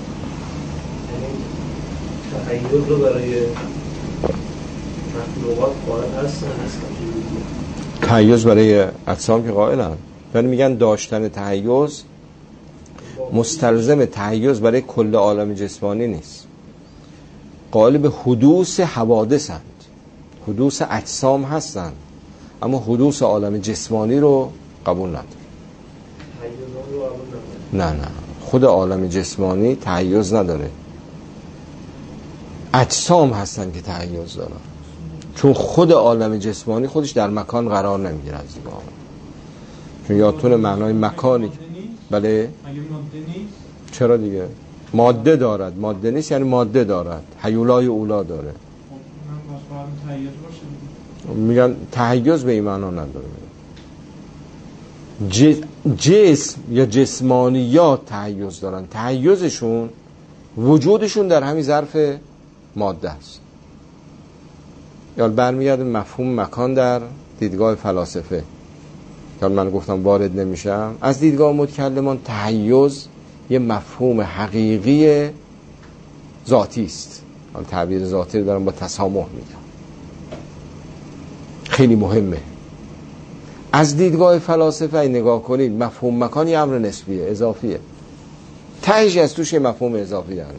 یعنی تحیز رو برای مخلوقات قائل هستن هستن
تحیز برای اجسام که قائلن، ولی میگن داشتن تحیز مستلزم تحیز برای کل عالم جسمانی نیست. قائل به حدوث حوادثند، حدوث اجسام هستند، اما حدوث عالم جسمانی رو قبول نداره. نه نه خود عالم جسمانی تحیز نداره، اجسام هستن که تحیز دارن، چون خود عالم جسمانی خودش در مکان قرار نمیگیره. از دیگه چون یادتونه معنای مکانی. بله چرا دیگه ماده دارد، ماده نیست یعنی ماده دارد، حیولای اولا داره. میگن تحیز به این معنا نداره. جسم یا جسمانیات تحیز دارن، تحیزشون وجودشون در همین ظرف ماده است. یا برمیگرده مفهوم مکان در دیدگاه فلاسفه که من گفتم وارد نمیشم. از دیدگاه متکلمان تحیز یه مفهوم حقیقی ذاتی است. حالا تعبیر ذاتی رو دارم با تسامح میگم، خیلی مهمه. از دیدگاه فلاسفه ای نگاه کنید مفهوم مکان یه امر نسبیه، اضافیه، تهش از توش یه مفهوم اضافی در میاد.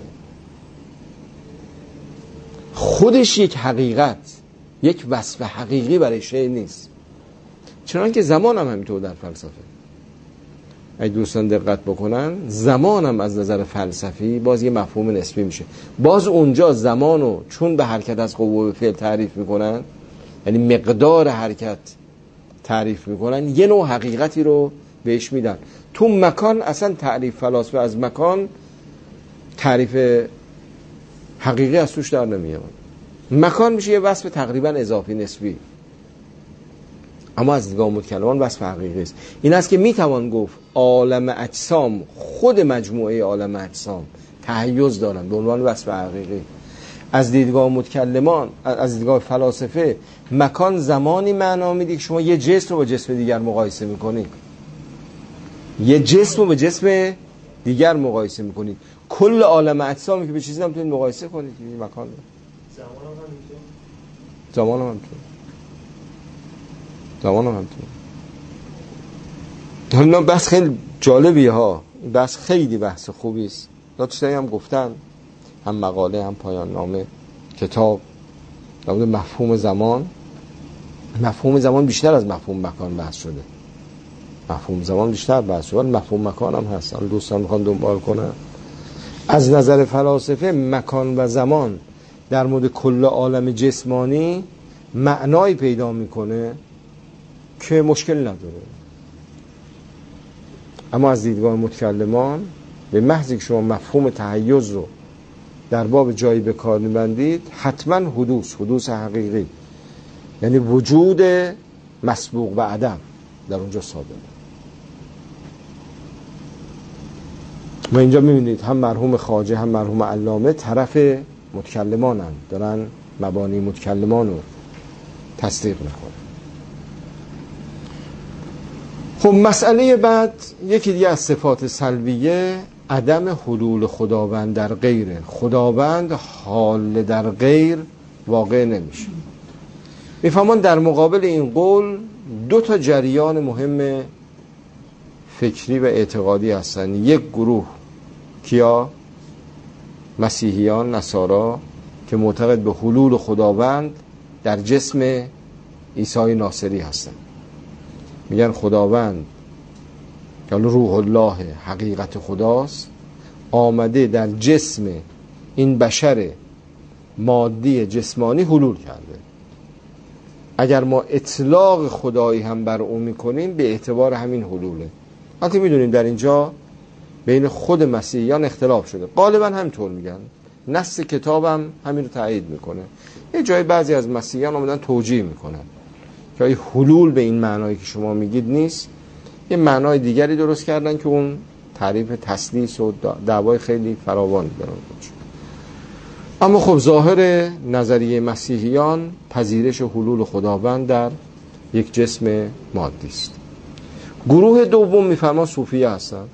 خودش یک حقیقت، یک وصف حقیقی برای شیء نیست. چنانکه زمان هم همینطور در فلسفه. اگه دوستان دقت بکنن زمان هم از نظر فلسفی باز یه مفهوم نسبی میشه. باز اونجا زمانو چون به حرکت از قوه به فعل تعریف میکنن، یعنی مقدار حرکت تعریف میکنن، یه نوع حقیقتی رو بهش میدن. تو مکان اصلا تعریف فلاسفه از مکان تعریف حقیقی از توش در نمیاد. مکان میشه یه وصف تقریبا اضافی نسبی، اما از دیدگاه متکلمان وصف حقیقی است. این است که میتوان گفت عالم اجسام، خود مجموعه عالم اجسام تحیز دارن به عنوان وصف حقیقی. از دیدگاه متکلمان، از دیدگاه فلاسفه، مکان زمانی معنا میده که شما یه جسم رو با جسم دیگر مقایسه میکنید، یه جسم رو با جسم دیگر مقایسه میکنید. کل عالم اجسامی که به چیزی نمیتونید مقایسه کنید این مکان رو.
زمان هم همینطور.
زمان هم همینطور. زمان هم همینطور. حالا بحث خیلی جالبیه ها، این بحث خیلی بحث خوبی است. دو چیزایی هم گفتن، هم مقاله هم پایان نامه کتاب، در مورد مفهوم زمان. مفهوم زمان بیشتر از مفهوم مکان بحث شده. مفهوم زمان بیشتر بحث شده، مفهوم مکان هم هست. حالا دوستان میخوان دنبال کنن. از نظر فلاسفه مکان و زمان در مورد کل عالم جسمانی معنایی پیدا میکنه که مشکل نداره. اما از دیدگاه متکلمان به محضی که شما مفهوم تحیز رو در باب جایی به کار می‌بندید، حتما حدوث حدوث حقیقی، یعنی وجود مسبوق به عدم در اونجا صادره. ما اینجا می‌بینید هم مرحوم خواجه هم مرحوم علامه طرف متکلمانن، دارن مبانی متکلمان رو تصدیق میکنن. خب مسئله بعد، یکی دیگه از صفات سلبیه عدم حلول خداوند در غیره. خداوند حال در غیر واقع نمیشه. میفهمان در مقابل این قول دو تا جریان مهم فکری و اعتقادی هستن. یک گروه کیا؟ مسیحیان، نصارا، که معتقد به حلول خداوند در جسم عیسی ناصری هستن. میگن خداوند که روح الله حقیقت خداست، آمده در جسم این بشر مادی جسمانی حلول کرده. اگر ما اطلاق خدایی هم بر اون میکنیم به اعتبار همین حلوله. البته میدونیم در اینجا بین خود مسیحیان اختلاف شده، غالبا همینطور میگن، نص کتابم همین رو تایید میکنه. یه جای بعضی از مسیحیان اومدن توجیه میکنن که این حلول به این معنایی که شما میگید نیست، یه معنای دیگری درست کردن که اون تعریف تثلیث و دعوای خیلی فراوانی دارن. اما خب ظاهر نظریه مسیحیان پذیرش حلول خداوند در یک جسم مادی است. گروه دوم میفرما صوفیه هستن.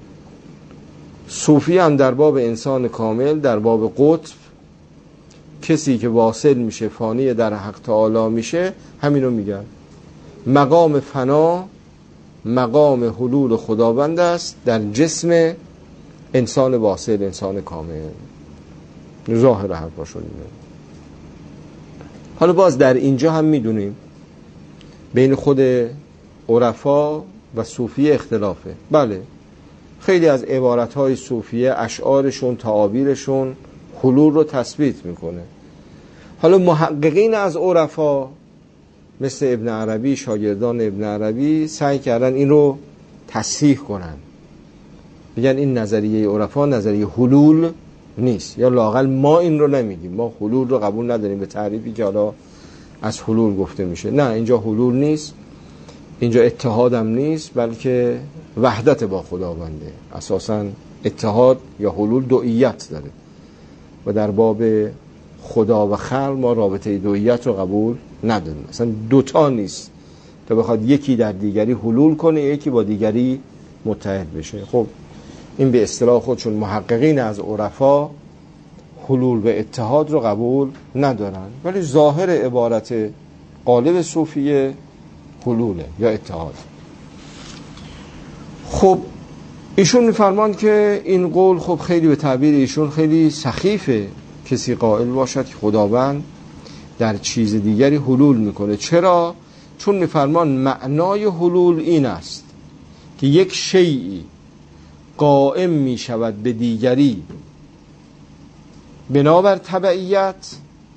صوفیه هم در باب انسان کامل، در باب قطب، کسی که واصل میشه، فانی در حق تعالی میشه، همینو میگن. مقام فنا مقام حلول خداوند است در جسم انسان واصل، انسان کامل. ظاهر حرفاشون اینه. حالا باز در اینجا هم میدونیم بین خود عرفا و صوفیه اختلافه. بله، خیلی از عبارتهای صوفیه، اشعارشون، تعابیرشون حلول رو تثبیت میکنه. حالا محققین از عرفا مثل ابن عربی، شاگردان ابن عربی، سعی کردن این رو تصحیح کنن، بگن این نظریه عرفا نظریه حلول نیست، یا لااقل ما این رو نمیگیم، ما حلول رو قبول نداریم به تعریفی که حالا از حلول گفته میشه. نه، اینجا حلول نیست، اینجا اتحاد هم نیست، بلکه وحدت با خداونده. اساساً اتحاد یا حلول دوئیت داره و در باب خدا و خلق ما رابطه دوئیت رو قبول نداریم. اصلا دوتا نیست تا بخواد یکی در دیگری حلول کنه، یکی با دیگری متحد بشه. خب این به اصطلاح خودشون محققین از عرفا حلول و اتحاد رو قبول ندارن، ولی ظاهر عبارت غالب صوفیه حلوله یا اتحاد. خب ایشون میفرمان که این قول خب خیلی به تعبیر ایشون خیلی سخیفه، کسی قائل باشد که خداوند در چیز دیگری حلول میکنه. چرا؟ چون میفرمان معنای حلول این است که یک شیئی قائم میشود به دیگری بنابر تبعیت.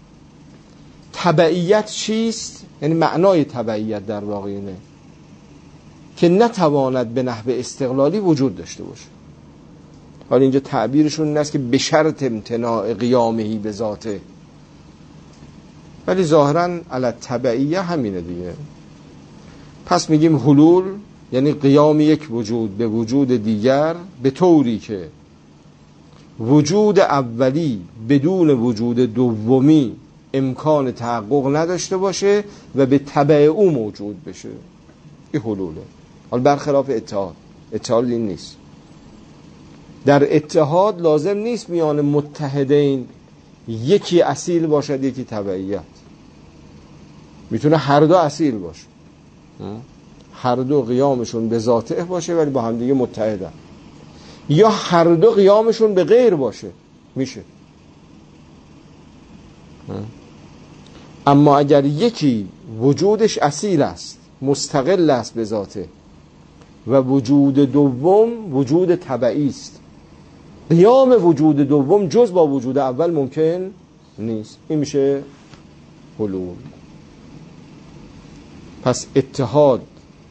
تبعیت چیست؟ یعنی معنای تبعیت در واقع اینه که نتواند به نحو استقلالی وجود داشته باشه. حالا اینجا تعبیرشون این است که به شرط امتناع قیامهی به ذاته، ولی ظاهراً علی تبعیه همینه دیگه. پس میگیم حلول یعنی قیام یک وجود به وجود دیگر به طوری که وجود اولی بدون وجود دومی امکان تحقق نداشته باشه و به تبع او موجود بشه. این حلوله. حالا برخلاف اتحاد، اتحاد این نیست. در اتحاد لازم نیست میان متحدین یکی اصیل باشد یکی تبعیت، میتونه هر دو اصیل باشه، هر دو قیامشون به ذاته باشه ولی با هم دیگه متحدن، یا هر دو قیامشون به غیر باشه، میشه. اما اگر یکی وجودش اصیل است، مستقل است به ذاته، و وجود دوم وجود تبعی است، قیام وجود دوم جز با وجود اول ممکن نیست، این میشه حلول. پس اتحاد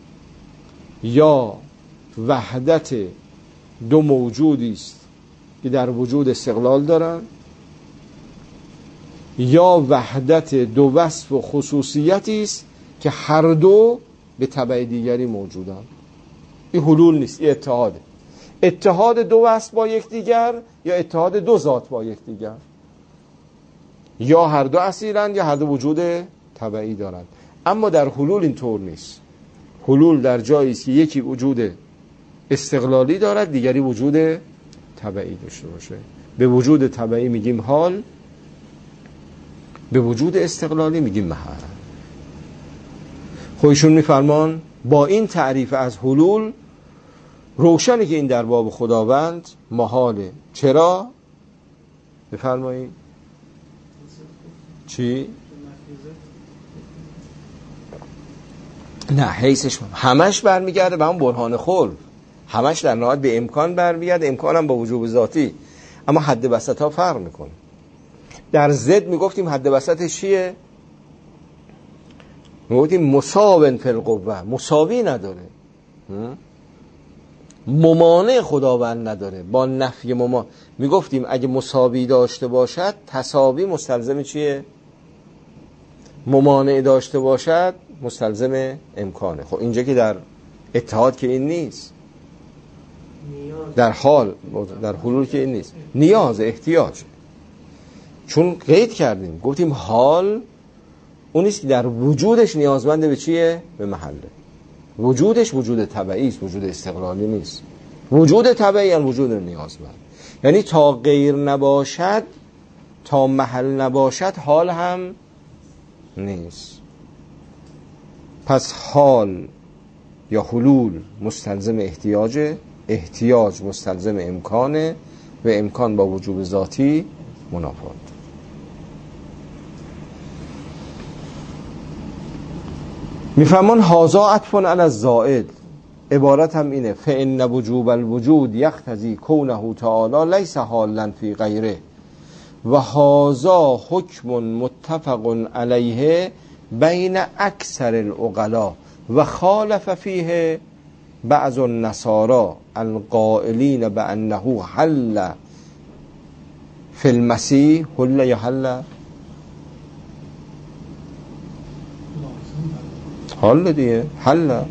یا وحدت دو موجودی است که در وجود استقلال دارن، یا وحدت دو وصف و خصوصیتی است که هر دو به تبع دیگری موجودن. این حلول نیست، این اتحاده. اتحاد دو وصف با یکدیگر یا اتحاد دو ذات با یکدیگر، یا هر دو اصیلن یا هر دو وجود تبعی دارن. اما در حلول این طور نیست. حلول در جایی است که یکی وجود استقلالی دارد دیگری وجود تبعی داشته باشه. به وجود تبعی میگیم حال، به وجود استقلالی میگیم محل. خودشون میفرمان با این تعریف از حلول روشنه که این در باب خداوند محاله. چرا؟ بفرمایید. چی؟ نه، حیثش همش برمیگرده به همون برهان خلق، همش در نهایت به امکان برمیگرده، امکان هم با وجوب ذاتی، اما حد وسط ها فرق میکنه. در ضد میگفتیم حد وسطش چیه؟ میگفتیم مساوٍ فی القوه، مساوی نداره، ممانع خداوند نداره. با نفی ممانع میگفتیم اگه مساوی داشته باشد تساوی مستلزم چیه؟ ممانع داشته باشد مستلزم امکانه. خب اینجا که در اتحاد که این نیست، در حال در حلول که این نیست، نیاز، احتیاج. چون قید کردیم گفتیم حال اون نیست که در وجودش نیازمنده به چیه؟ به محله. وجودش وجود تبعی است، وجود استقلالی نیست. وجود تبعی یعنی وجود نیازمند، یعنی تا غیر نباشد، تا محل نباشد حال هم نیست. پس حال یا حلول مستلزم احتیاجه، احتیاج مستلزم امکانه و امکان با وجوب ذاتی منافات. میفهمون هازا عطفون علی الزائد، عبارت هم اینه فإن وجوب الوجود یقتضی کونه تعالی لیس حالا فی غیره و هازا حکم متفق علیه بین اکثر العقلا و خالف فیه بعض النصارى القائلین بانه حل فی المسیح. حل یا حل؟ حل دیگه، حل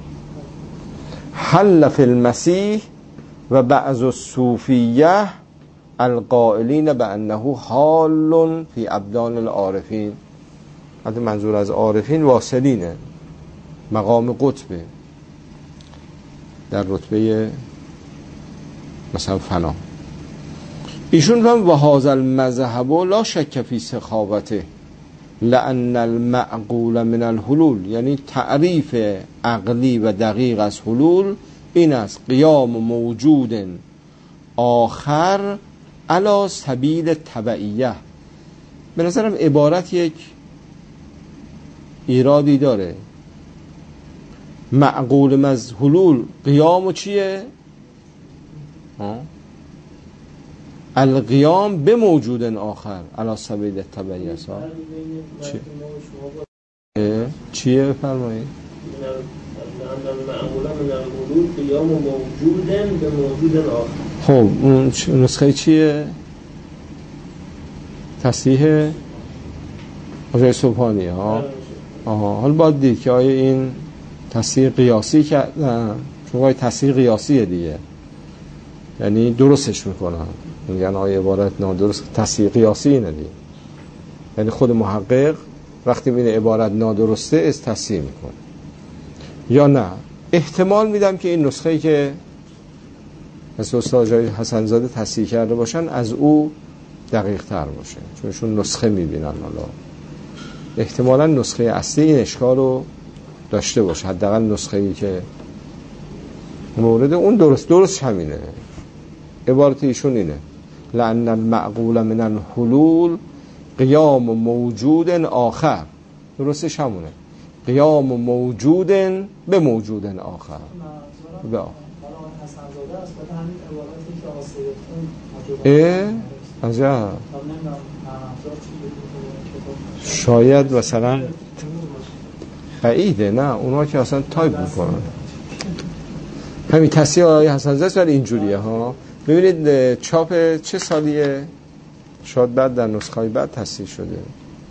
حل فی المسیح و بعض الصوفیه القائلین بانه حال فی ابدان العارفین. حتی منظور از عارفین واصلینه، مقام قطبه، در رتبه مثلا فنا. ایشون هم و هذا المذهب لا شک فی سخاوته، لأن المعقول من الحلول، یعنی تعریف عقلی و دقیق از حلول این است: قیام موجود آخر علی سبیل تبعیه. به نظرم عبارت یک ایرادی داره. معقول از حلول قیام و چیه؟ القیام به موجود آخر علی سبیل تبعیه. چیه؟ چیه بفرمایید؟
معقولا من الحلول قیام موجود به موجود آخر.
خب اون نسخه چیه؟ تصحیح آقای سبحانی ها. آها، حالا باید دید که آیا این تصحیح قیاسی کردن، چون آیا تصحیح قیاسیه دیگه، یعنی درستش میکنن، میگن آیا عبارت نادرست، تصحیح قیاسی اینه دیگه، یعنی خود محقق وقتی میبینه عبارت نادرسته از تصحیح میکنه. یا نه، احتمال میدم که این نسخه‌ای که از استاد حسن زاده تصحیح کرده باشن از او دقیق تر باشه، چونشون نسخه میبینن. حالا احتمالا نسخه اصلی این اشکال رو داشته باشه، حداقل نسخه‌ای که مورد اون درست درست همینه. عبارت ایشون اینه: لأن المعقول من الحلول قیام موجود آخر. درستش همونه، قیام موجود به موجود آخر. به آخر اه عجب، شاید مثلا بعیده، نه اونا که اصلا تایپ میکنن همین تصحیح آقای حسن زاده ولی اینجوریه ها. ببینید چاپ چه سالیه؟ شاید بعد در نسخه بعد تصحیح شده.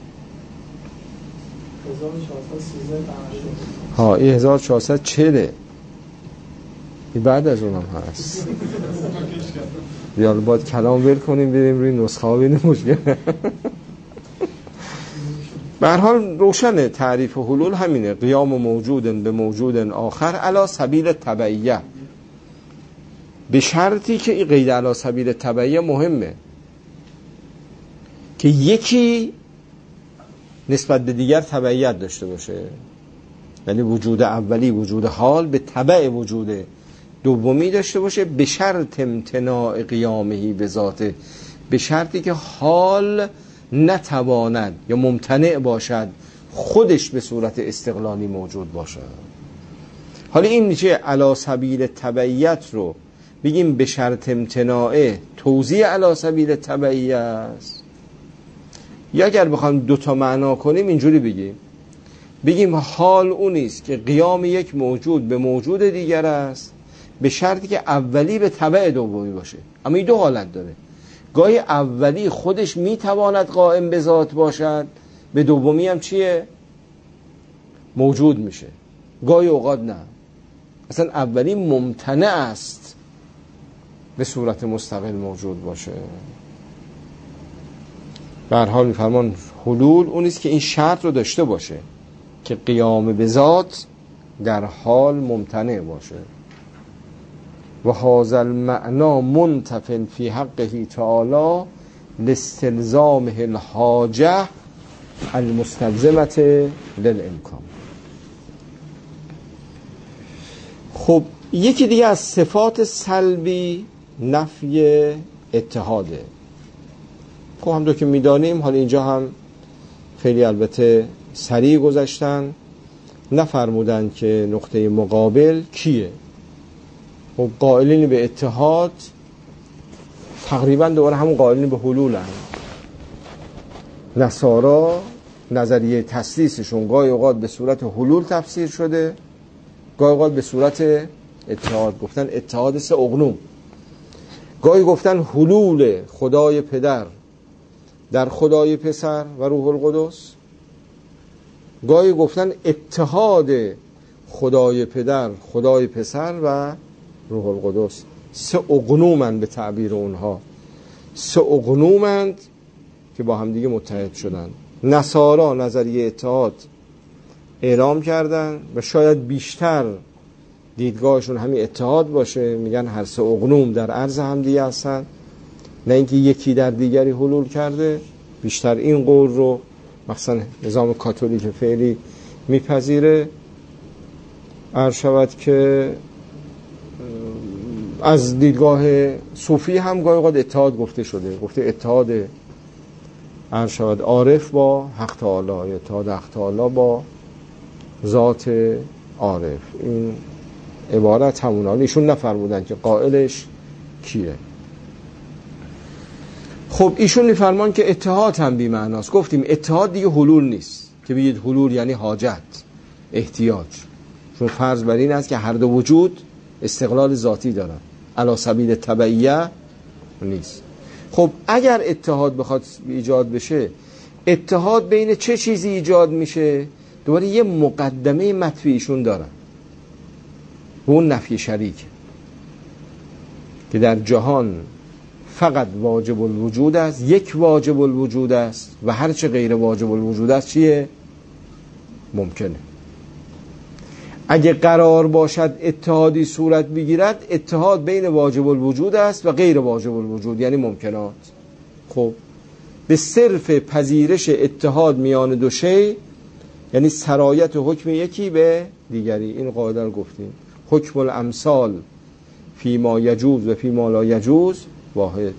ها این هزار و چهارصد و چهل این بعد از اونم هست. یا باید کلام ول کنیم بریم روی نسخه ها ببینیم مشکل. به هر حال روشن تعریف حلول همینه: قیام موجود به موجود آخر علی سبیل تبعیه، به شرطی که این قید علی سبیل تبعیه مهمه که یکی نسبت به دیگر تبعیت داشته باشه، یعنی وجود اولی، وجود حال به تبع وجود دومی داشته باشه، به شرط امتناع قیامهی به ذاته، به شرطی که حال نتواند یا ممتنع باشد خودش به صورت استقلالی موجود باشد. حالا این میشه علی سبیل تبعیت رو بگیم به شرط امتناع توزیع علی سبیل تبعیت است، یا اگر بخوام دوتا معنا کنیم اینجوری بگیم بگیم حال اونیست که قیام یک موجود به موجود دیگر است به شرطی که اولی به تبع دومی باشه. اما این دو حالت داره، گاهی اولی خودش میتواند قائم به ذات باشد، به دومی هم چیه؟ موجود میشه. گاهی اوقات نه، اصلا اولی ممتنع است به صورت مستقل موجود باشه. به هر حال میفرمان حلول اونیست که این شرط رو داشته باشه که قیام به ذات در حال ممتنع باشه. و هذا المعنى منتف فی حقه تعالی لاستلزامه الحاجه المستلزمه للامکان. خب یکی دیگه از صفات سلبی نفی اتحاده. خب هم دو که میدانیم، حالا اینجا هم خیلی البته سریع گذشتن، نفرمودن که نقطه مقابل کیه. خب قائلین به اتحاد تقریبا دوباره همون قائلین به حلول هم. نصارا نظریه تثلیثشون گاهی اوقات به صورت حلول تفسیر شده، گاهی اوقات به صورت اتحاد. گفتن اتحاد سه اقنوم، گاهی گفتن حلول خدای پدر در خدای پسر و روح القدس، گاهی گفتن اتحاد خدای پدر، خدای پسر و روح القدس. سه اقنومند به تعبیر اونها، سه اقنومند که با هم دیگه متحد شدن. نصارا نظریه اتحاد اعلام کردن و شاید بیشتر دیدگاهشون همین اتحاد باشه، میگن هر سه اقنوم در عرض هم دیگه هستن، نه اینکه یکی در دیگری حلول کرده. بیشتر این قول رو مثلا نظام کاتولیک فعلی میپذیره، عرض شود که از دیدگاه صوفی هم گاهی اوقات اتحاد گفته شده، گفته اتحاد عرض شود عارف با حق تعالی، اتحاد حق تعالی با ذات عارف. این عبارت همونه، ایشون نفرمودن که قائلش کیه. خب ایشون میفرمان که اتحاد هم بی معناست. گفتیم اتحاد دیگه حلول نیست که بگید حلول یعنی حاجت، احتیاج، چون فرض بر این است که هر دو وجود استقلال ذاتی دارن، علی سبیل تبعیه نیست. خب اگر اتحاد بخواد ایجاد بشه، اتحاد بین چه چیزی ایجاد میشه؟ دوباره یه مقدمه مطفی ایشون دارن و اون نفی شریک، که در جهان فقط واجب الوجود است، یک واجب الوجود است و هر چه غیر واجب الوجود است چیه؟ ممکنه. اگه قرار باشد اتحادی صورت بگیرد، اتحاد بین واجب الوجود است و غیر واجب الوجود، یعنی ممکنات. خب به صرف پذیرش اتحاد میان دو شی، یعنی سرایت حکم یکی به دیگری، این قاعده رو گفتیم، حکم الامثال فی ما یجوز و فی ما لا یجوز واحد.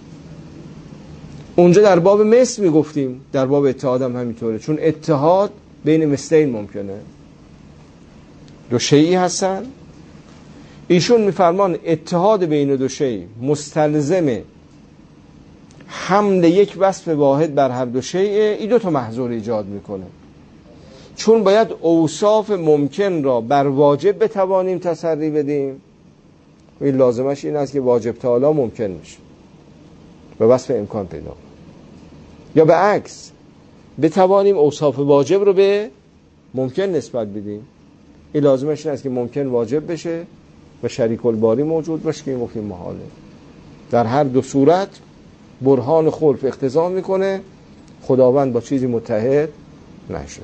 اونجا در باب مثل میگفتیم، در باب اتحاد هم همینطوره، چون اتحاد بین مثلین ممکنه، دو شیئی هستن. ایشون میفرمان اتحاد بین دو شی مستلزم حمل یک وصف واحد بر هر دو شیء، این دو تا محظور ایجاد میکنه، چون باید اوصاف ممکن را بر واجب بتوانیم تسری بدیم. این لازمش این است که واجب تعالی ممکن میشه و وصف امکان پیدا کنه، یا به عکس بتوانیم اوصاف واجب رو به ممکن نسبت بدیم. این لازمش این است که ممکن واجب بشه و شریک الباری موجود باشه که این گفتیم محاله. در هر دو صورت برهان خلف اقتضا میکنه خداوند با چیزی متحد نشه.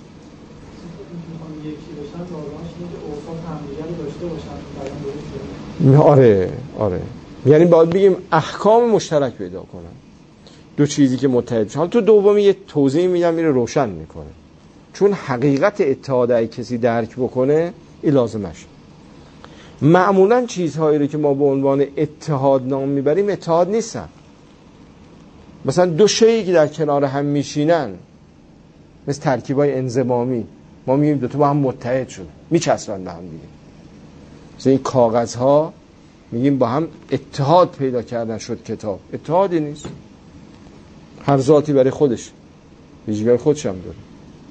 آره آره، یعنی باید بگیم احکام مشترک پیدا کنن دو چیزی که متحد شدن. تو دومی یه توضیح میدم، این رو روشن میکنه، چون حقیقت اتحاد اگه کسی درک بکنه این لازمش. معمولا چیزهایی رو که ما به عنوان اتحاد نام میبریم اتحاد نیستن. مثلا دو شیئی که در کنار هم میشینن، مثل ترکیبای انضمامی، ما میگیم دو تا با هم متحد شد، میچسبن به هم دیگه. مثلا این کاغذها میگیم با هم اتحاد پیدا کردن شد کتاب، اتحادی نیست. هر ذاتی برای خودش ویژگی خودش هم داره.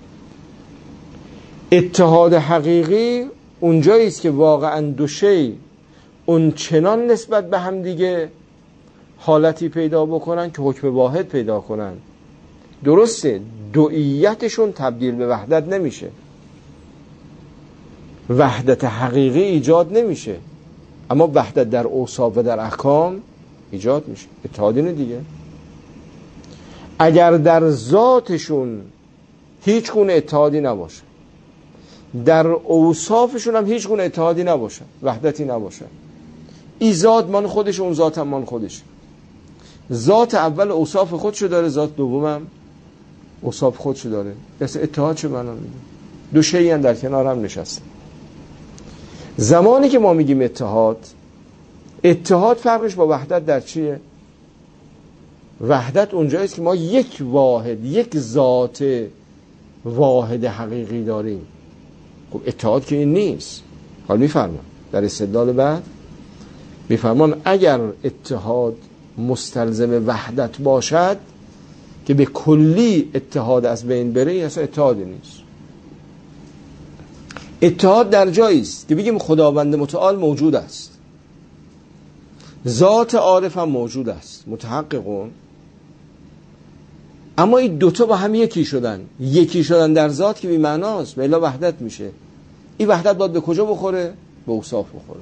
اتحاد حقیقی اونجایی است که واقعا دو شی اون چنان نسبت به هم دیگه حالتی پیدا بکنن که حکم واحد پیدا کنن. درسته دوئیتشون تبدیل به وحدت نمیشه، وحدت حقیقی ایجاد نمیشه، اما وحدت در اوصاف و در احکام ایجاد میشه. اتحادینه دیگه. اگر در ذاتشون هیچ گونه اتحادی نباشه، در اوصافشون هم هیچ گونه اتحادی نباشه، وحدتی نباشه، این ذات مان خودش، اون ذات هم مان خودش. ذات اول اوصاف خودشو داره، ذات دومم اوصاف خودشو داره. پس اتحاد چه معنا میده؟ دو شیئی هم در کنار هم نشسته. زمانی که ما میگیم اتحاد، اتحاد فرقش با وحدت در چیه؟ وحدت اونجایی است که ما یک واحد، یک ذات واحد حقیقی داریم. خب اتحاد که این نیست. حالا میفرمان در استدلال بعد، میفرمان اگر اتحاد مستلزم وحدت باشد که به کلی اتحاد از بین بره، اصلا اتحادی نیست. اتحاد در جایی است که بگیم خداوند متعال موجود است، ذات عارف هم موجود است، متحققون، اما این دوتا با هم یکی شدن. یکی شدن در ذات که بی معناست، الا وحدت میشه. این وحدت باید به کجا بخوره؟ به اوصاف بخوره.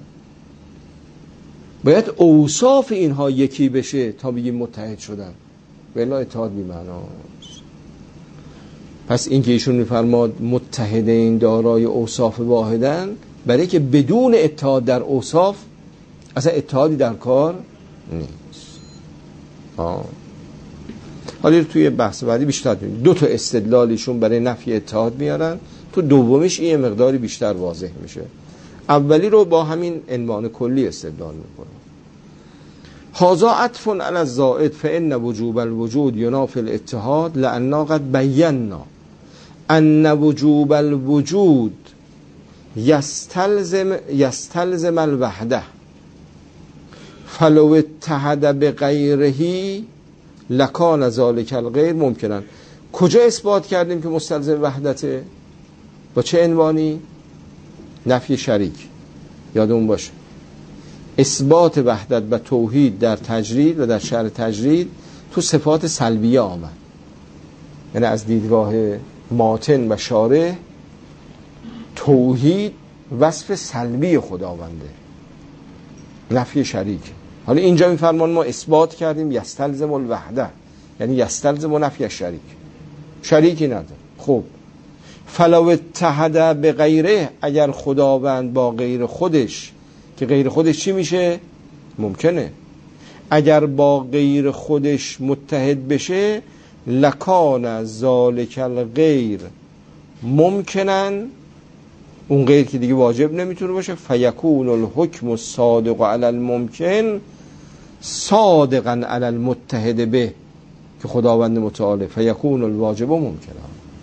باید اوصاف اینها یکی بشه تا بگیم متحد شدن، الا اتحاد بی معناست. پس این که ایشون میفرماد متحدین دارای اوصاف واحدن، برای که بدون اتحاد در اوصاف اصلا اتحادی در کار نیست. آه. حالا توی بحث بعدی بیشتر ببینید دو تا استدلالیشون برای نفی اتحاد میارن، تو دومیش این مقداری بیشتر واضح میشه. اولی رو با همین عنوان کلی استدلال میکنه. هذا عطف علی الزائد فان وجوب الوجود ينافي الاتحاد لأننا قد بينا ان وجوب الوجود يستلزم يستلزم الوحده فلو اتحد بغیره لکان ذلك الغیر ممکنا. کجا اثبات کردیم که مستلزم وحدته؟ با چه عنوانی؟ نفی شریک. یادمون باشه اثبات وحدت و توحید در تجرید و در شرع تجرید تو صفات سلبیه آمد، یعنی از دیدگاه ماتن و شارع توحید وصف سلبی خداونده، نفی شریک. حالا اینجا این فرمان ما اثبات کردیم یستلزم الوحده، یعنی یستلزم نفی شریک، شریکی نداره. خب فلو اتحد به غیره، اگر خداوند با غیر خودش، که غیر خودش چی میشه؟ ممکنه. اگر با غیر خودش متحد بشه لکان ذالک الغیر ممکنن، اون غیر که دیگه واجب نمیتونه باشه، فیکون الحکم الصادق علی الممکن صادقا علی المتحد به، که خداوند متعال فیکون الواجب ممکنه.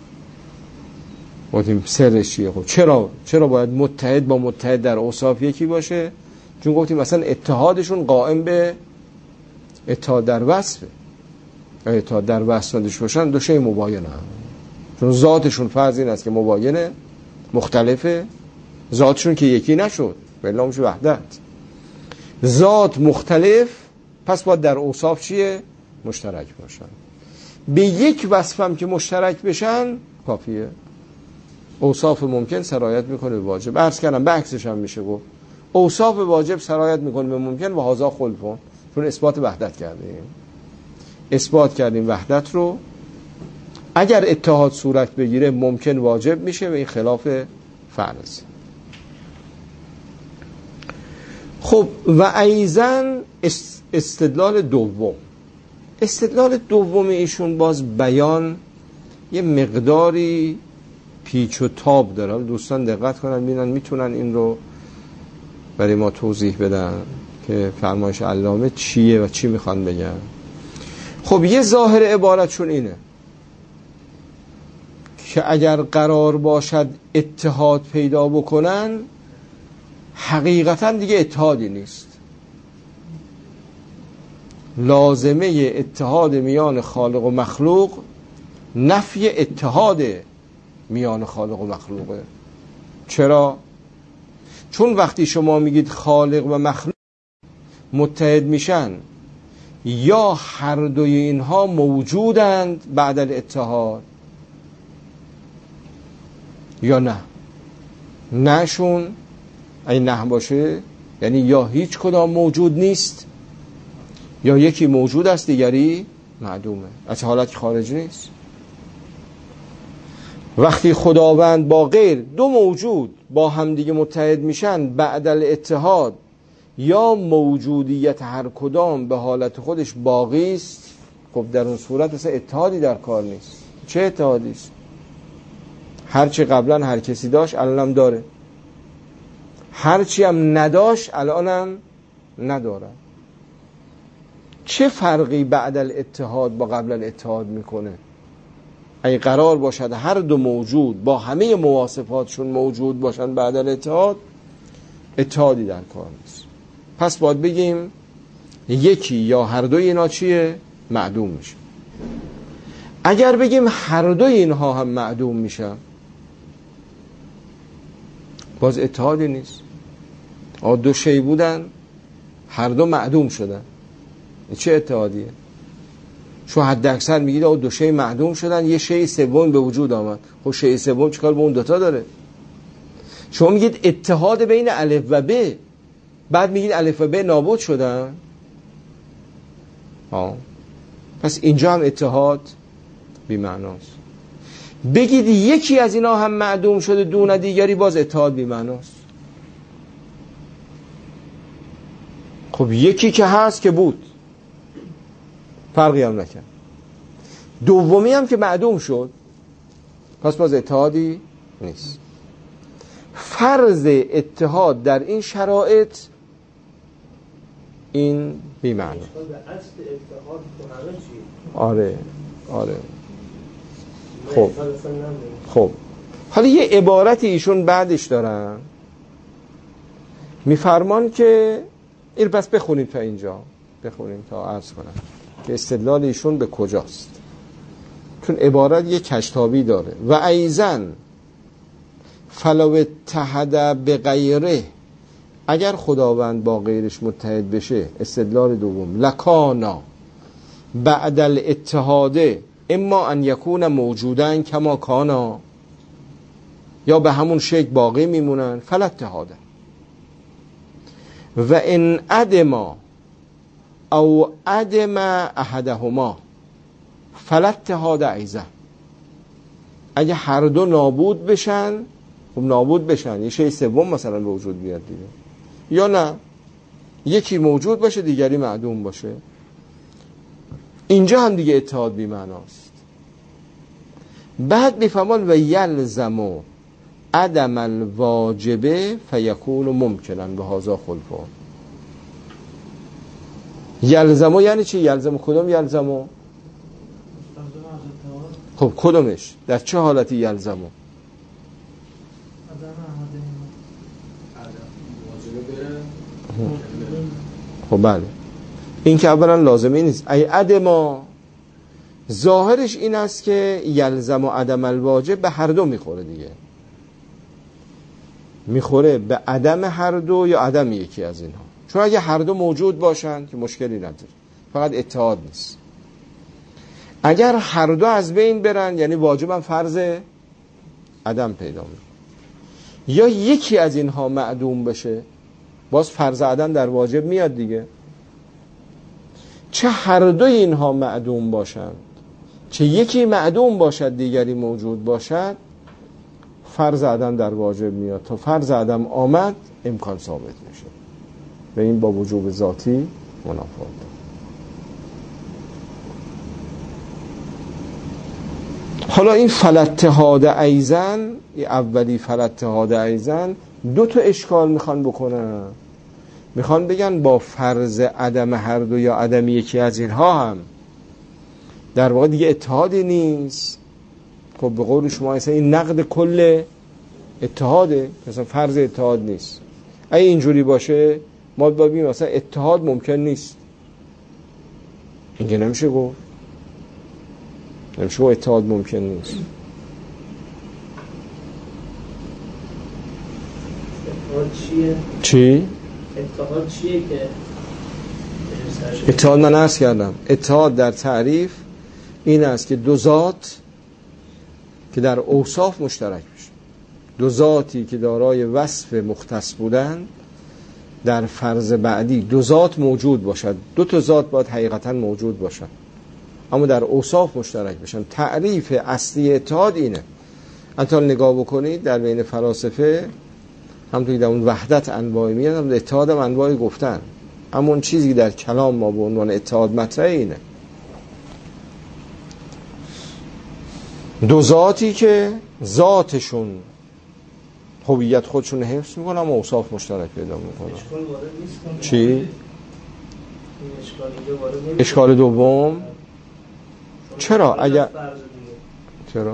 گفتیم سرش چیه؟ خب چرا چرا باید متحد با متحد در اوصاف یکی باشه؟ چون گفتیم مثلا اتحادشون قائم به اتحاد در وصفه. اتحاد در وصف داشته باشن دو شی مباینه هم. چون ذاتشون فرض این است که مباینه، مختلفه، ذاتشون که یکی نشد بلا میشه وحدت. ذات مختلف پس باید در اوصاف چیه؟ مشترک باشن. به یک وصف هم که مشترک بشن کافیه. اوصاف ممکن سرایت میکنه به واجب. عرض کردم به عکسش هم میشه گفت اوصاف واجب سرایت میکنه به ممکن و هذا خلفون، چون اثبات وحدت کردیم. اثبات کردیم وحدت رو، اگر اتحاد صورت بگیره ممکن واجب میشه و این خلاف فرض. خب و ایضا استدلال دوم، استدلال دوم ایشون باز بیان یه مقداری پیچ و تاب داره. دوستان دقت کنن ببینن میتونن این رو برای ما توضیح بدن که فرمایش علامه چیه و چی میخوان بگن. خب یه ظاهر عبارتشون اینه که اگر قرار باشد اتحاد پیدا بکنن حقیقتا دیگه اتحادی نیست. لازمه اتحاد میان خالق و مخلوق نفی اتحاد میان خالق و مخلوقه. چرا؟ چون وقتی شما میگید خالق و مخلوق متحد میشن، یا هر دوی اینها موجودند بعد الاتحاد یا نه. نشون این نه باشه یعنی یا هیچ کدام موجود نیست یا یکی موجود است دیگری معدومه، از حالت خارج نیست. وقتی خداوند با غیر دو موجود با همدیگه متحد میشن بعد الاتحاد، یا موجودیت هر کدام به حالت خودش باقی است، خب در اون صورت اصلا اتحادی در کار نیست. چه اتحادی است؟ هرچی قبلا هر کسی داشت الانم داره، هرچی هم نداشت الانم نداره. چه فرقی بعد الاتحاد با قبل الاتحاد میکنه؟ اگه قرار باشد هر دو موجود با همه مواصفاتشون موجود باشن بعد الاتحاد، اتحادی در کار نیست. پس باید بگیم یکی یا هر دوی اینا چیه؟ معدوم میشه. اگر بگیم هر دوی اینها هم معدوم میشن باز اتحادی نیست. آ دو شی بودن هر دو معدوم شدن، چه اتحادیه؟ شو حد اکثر میگید آ دو شی معدوم شدن یه شی سوم به وجود آمد. خب شی سوم چیکار به اون دوتا داره؟ شما میگید اتحاد بین الف و ب، بعد میگید الف و ب نابود شدن. آه. پس اینجا هم اتحاد بی معناست. بگید یکی از اینا هم معدوم شده دون دیگری، باز اتحاد بی معناست. خب یکی که هست که بود، فرقی هم نکرد. دومی هم که معدوم شد، پس باز اتحادی نیست. فرض اتحاد در این شرایط این بی‌معنی. آره آره. خب خب حالا یه عبارتی ایشون بعدش دارن میفرمان که این پس بخونیم تا اینجا، بخونیم تا عرض کنم که استدلال ایشون به کجاست، چون عبارت یه کشتابی داره. و ایزن فلو اتحد به غیره، اگر خداوند با غیرش متحد بشه، استدلال دوم، لکانا بعد الاتحاد اما ان یکون موجودن کما کانا، یا به همون شکل باقی میمونن، فلا اتحاده. و ان ادما او ادم احدهما فلا اتحاد ایزا، اگه هر دو نابود بشن، خب نابود بشن یه شی سوم مثلا به وجود بیاد دیگه، یا نه یکی موجود باشه دیگری معدوم باشه، اینجا هم دیگه اتحاد بی معناست. بعد میفهمون و یلزم عدم الواجبه فیکون ممکناً به هذا خلفا. یلزم یعنی چی؟ یلزم کدوم یلزم؟ خب کدومش؟ در چه حالتی یلزم؟ خب بله، این که اولا لازمی نیست. ای عدما ظاهرش این است که یلزم و عدم الواجب به هر دو میخوره دیگه، میخوره به عدم هر دو یا عدم یکی از اینها، چون اگه هر دو موجود باشن که مشکلی نداره، فقط اتحاد نیست. اگر هر دو از بین برن یعنی واجبا فرض عدم پیدا میکنه، یا یکی از اینها معدوم بشه باز فرض عدم در واجب میاد دیگه. چه هر دوی اینها معدوم باشند، چه یکی معدوم باشد دیگری موجود باشد، فرض عدم در واجب میاد. تا فرض عدم آمد امکان ثابت میشه و این با وجوب ذاتی منافات داره. حالا این فلاتحاد ایزن، این اولی فلاتحاد ایزن دو تا اشکال میخوان بکنن. میخوان بگن با فرض عدم هر دو یا عدم یکی از اینها هم در واقع دیگه اتحادی نیست. خب به قول شما اصلا این نقد کل اتحاده، مثلا فرض اتحاد نیست. اگه اینجوری باشه ما باید بگیم مثلا اتحاد ممکن نیست. این که نمیشه گفت، نمیشه گفت اتحاد ممکن نیست.
اتحاد چیه؟
چی؟
اتحاد چیه که
اتحاد من عرض کردم، اتحاد در تعریف این است که دو ذات که در اوصاف مشترک بشن، دو ذاتی که دارای وصف مختص بودن در فرض بعدی دو ذات موجود باشد. دو تا ذات باید حقیقتا موجود باشن اما در اوصاف مشترک بشن. تعریف اصلی اتحاد اینه. انتال نگاه بکنید در بین فلاسفه همونطوری در اون وحدت انواعی میاد، هم اتحاد هم انواعی گفتن، اما اون چیزی که در کلام ما به عنوان اتحاد مطرح اینه، دو ذاتی که ذاتشون هویت خودشون حفظ میکنن اما اوصاف مشترک پیدا میکنن.
اشکال وارد نیست.
چی؟
این اشکال اینجا وارد نیست.
اشکال دوم چرا؟ اگر چرا؟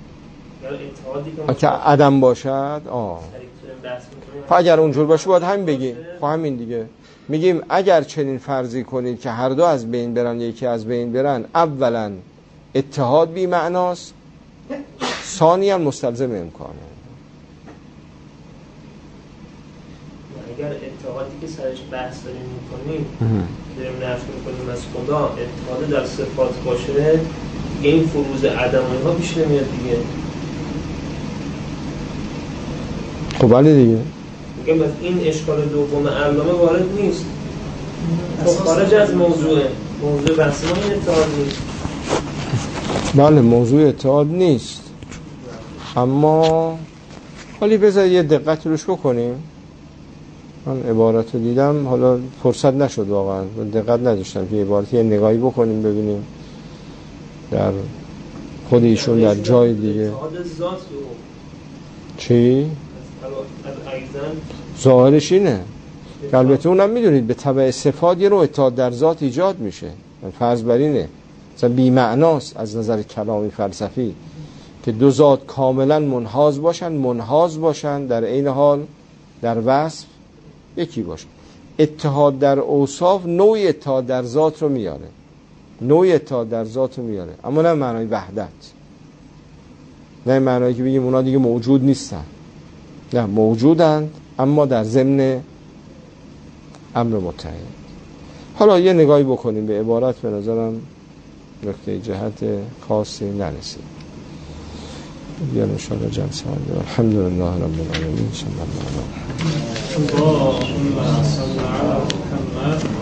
اگه عدم باشد آه اگر اونجور باشه باید همین بگیم. خب همین دیگه میگیم اگر چنین فرضی کنید که هر دو از بین برن یکی از بین برن، اولا اتحاد بی معناست، ثانیاً مستلزم امکانه.
اگر اتحادی که سرش بحث داریم میکنیم داریم نفی میکنیم از خدا، اتحاد در صفات باشه، این فروز عدمی ها بیش نمیاد دیگه.
خب بله دیگه
میگم بس این اشکال دوم علامه وارد نیست، خب خارج از موضوعه. موضوع بحث ما این اتحاد نیست.
بله موضوع اتحاد نیست، اما حالی بذار یه دقت روش بکنیم. من عبارت رو دیدم، حالا فرصت نشد واقعا، دقت نداشتم که عبارت یه نگاهی بکنیم ببینیم در خود ایشون در جای دیگه.
اتحاد ذات رو
چی؟
از ایزن
ظاهرش اینه که البته اونم میدونید به تبع صفات یه نوع اتحاد در ذات ایجاد میشه. فرض بر اینه مثلا بی معناست از نظر کلامی فلسفی که دو ذات کاملا منحاز باشن منحاز باشن در عین حال در وصف یکی باشن. اتحاد در اوصاف نوع اتحاد در ذات رو میاره، نوع اتحاد در ذات رو میاره، اما نه معنای وحدت، نه معنایی که بگیم اونا دیگه موجود نیستن، نه موجودند اما در ضمن امر متحد. حالا یه نگاهی بکنیم به عبارت، به نظرم نکته جهت خاصی نرسید. بیان انشاءالله جلسه ها. الحمدلله رب العالمین. صلی الله علیه و سلم.
اللهم صل علی محمد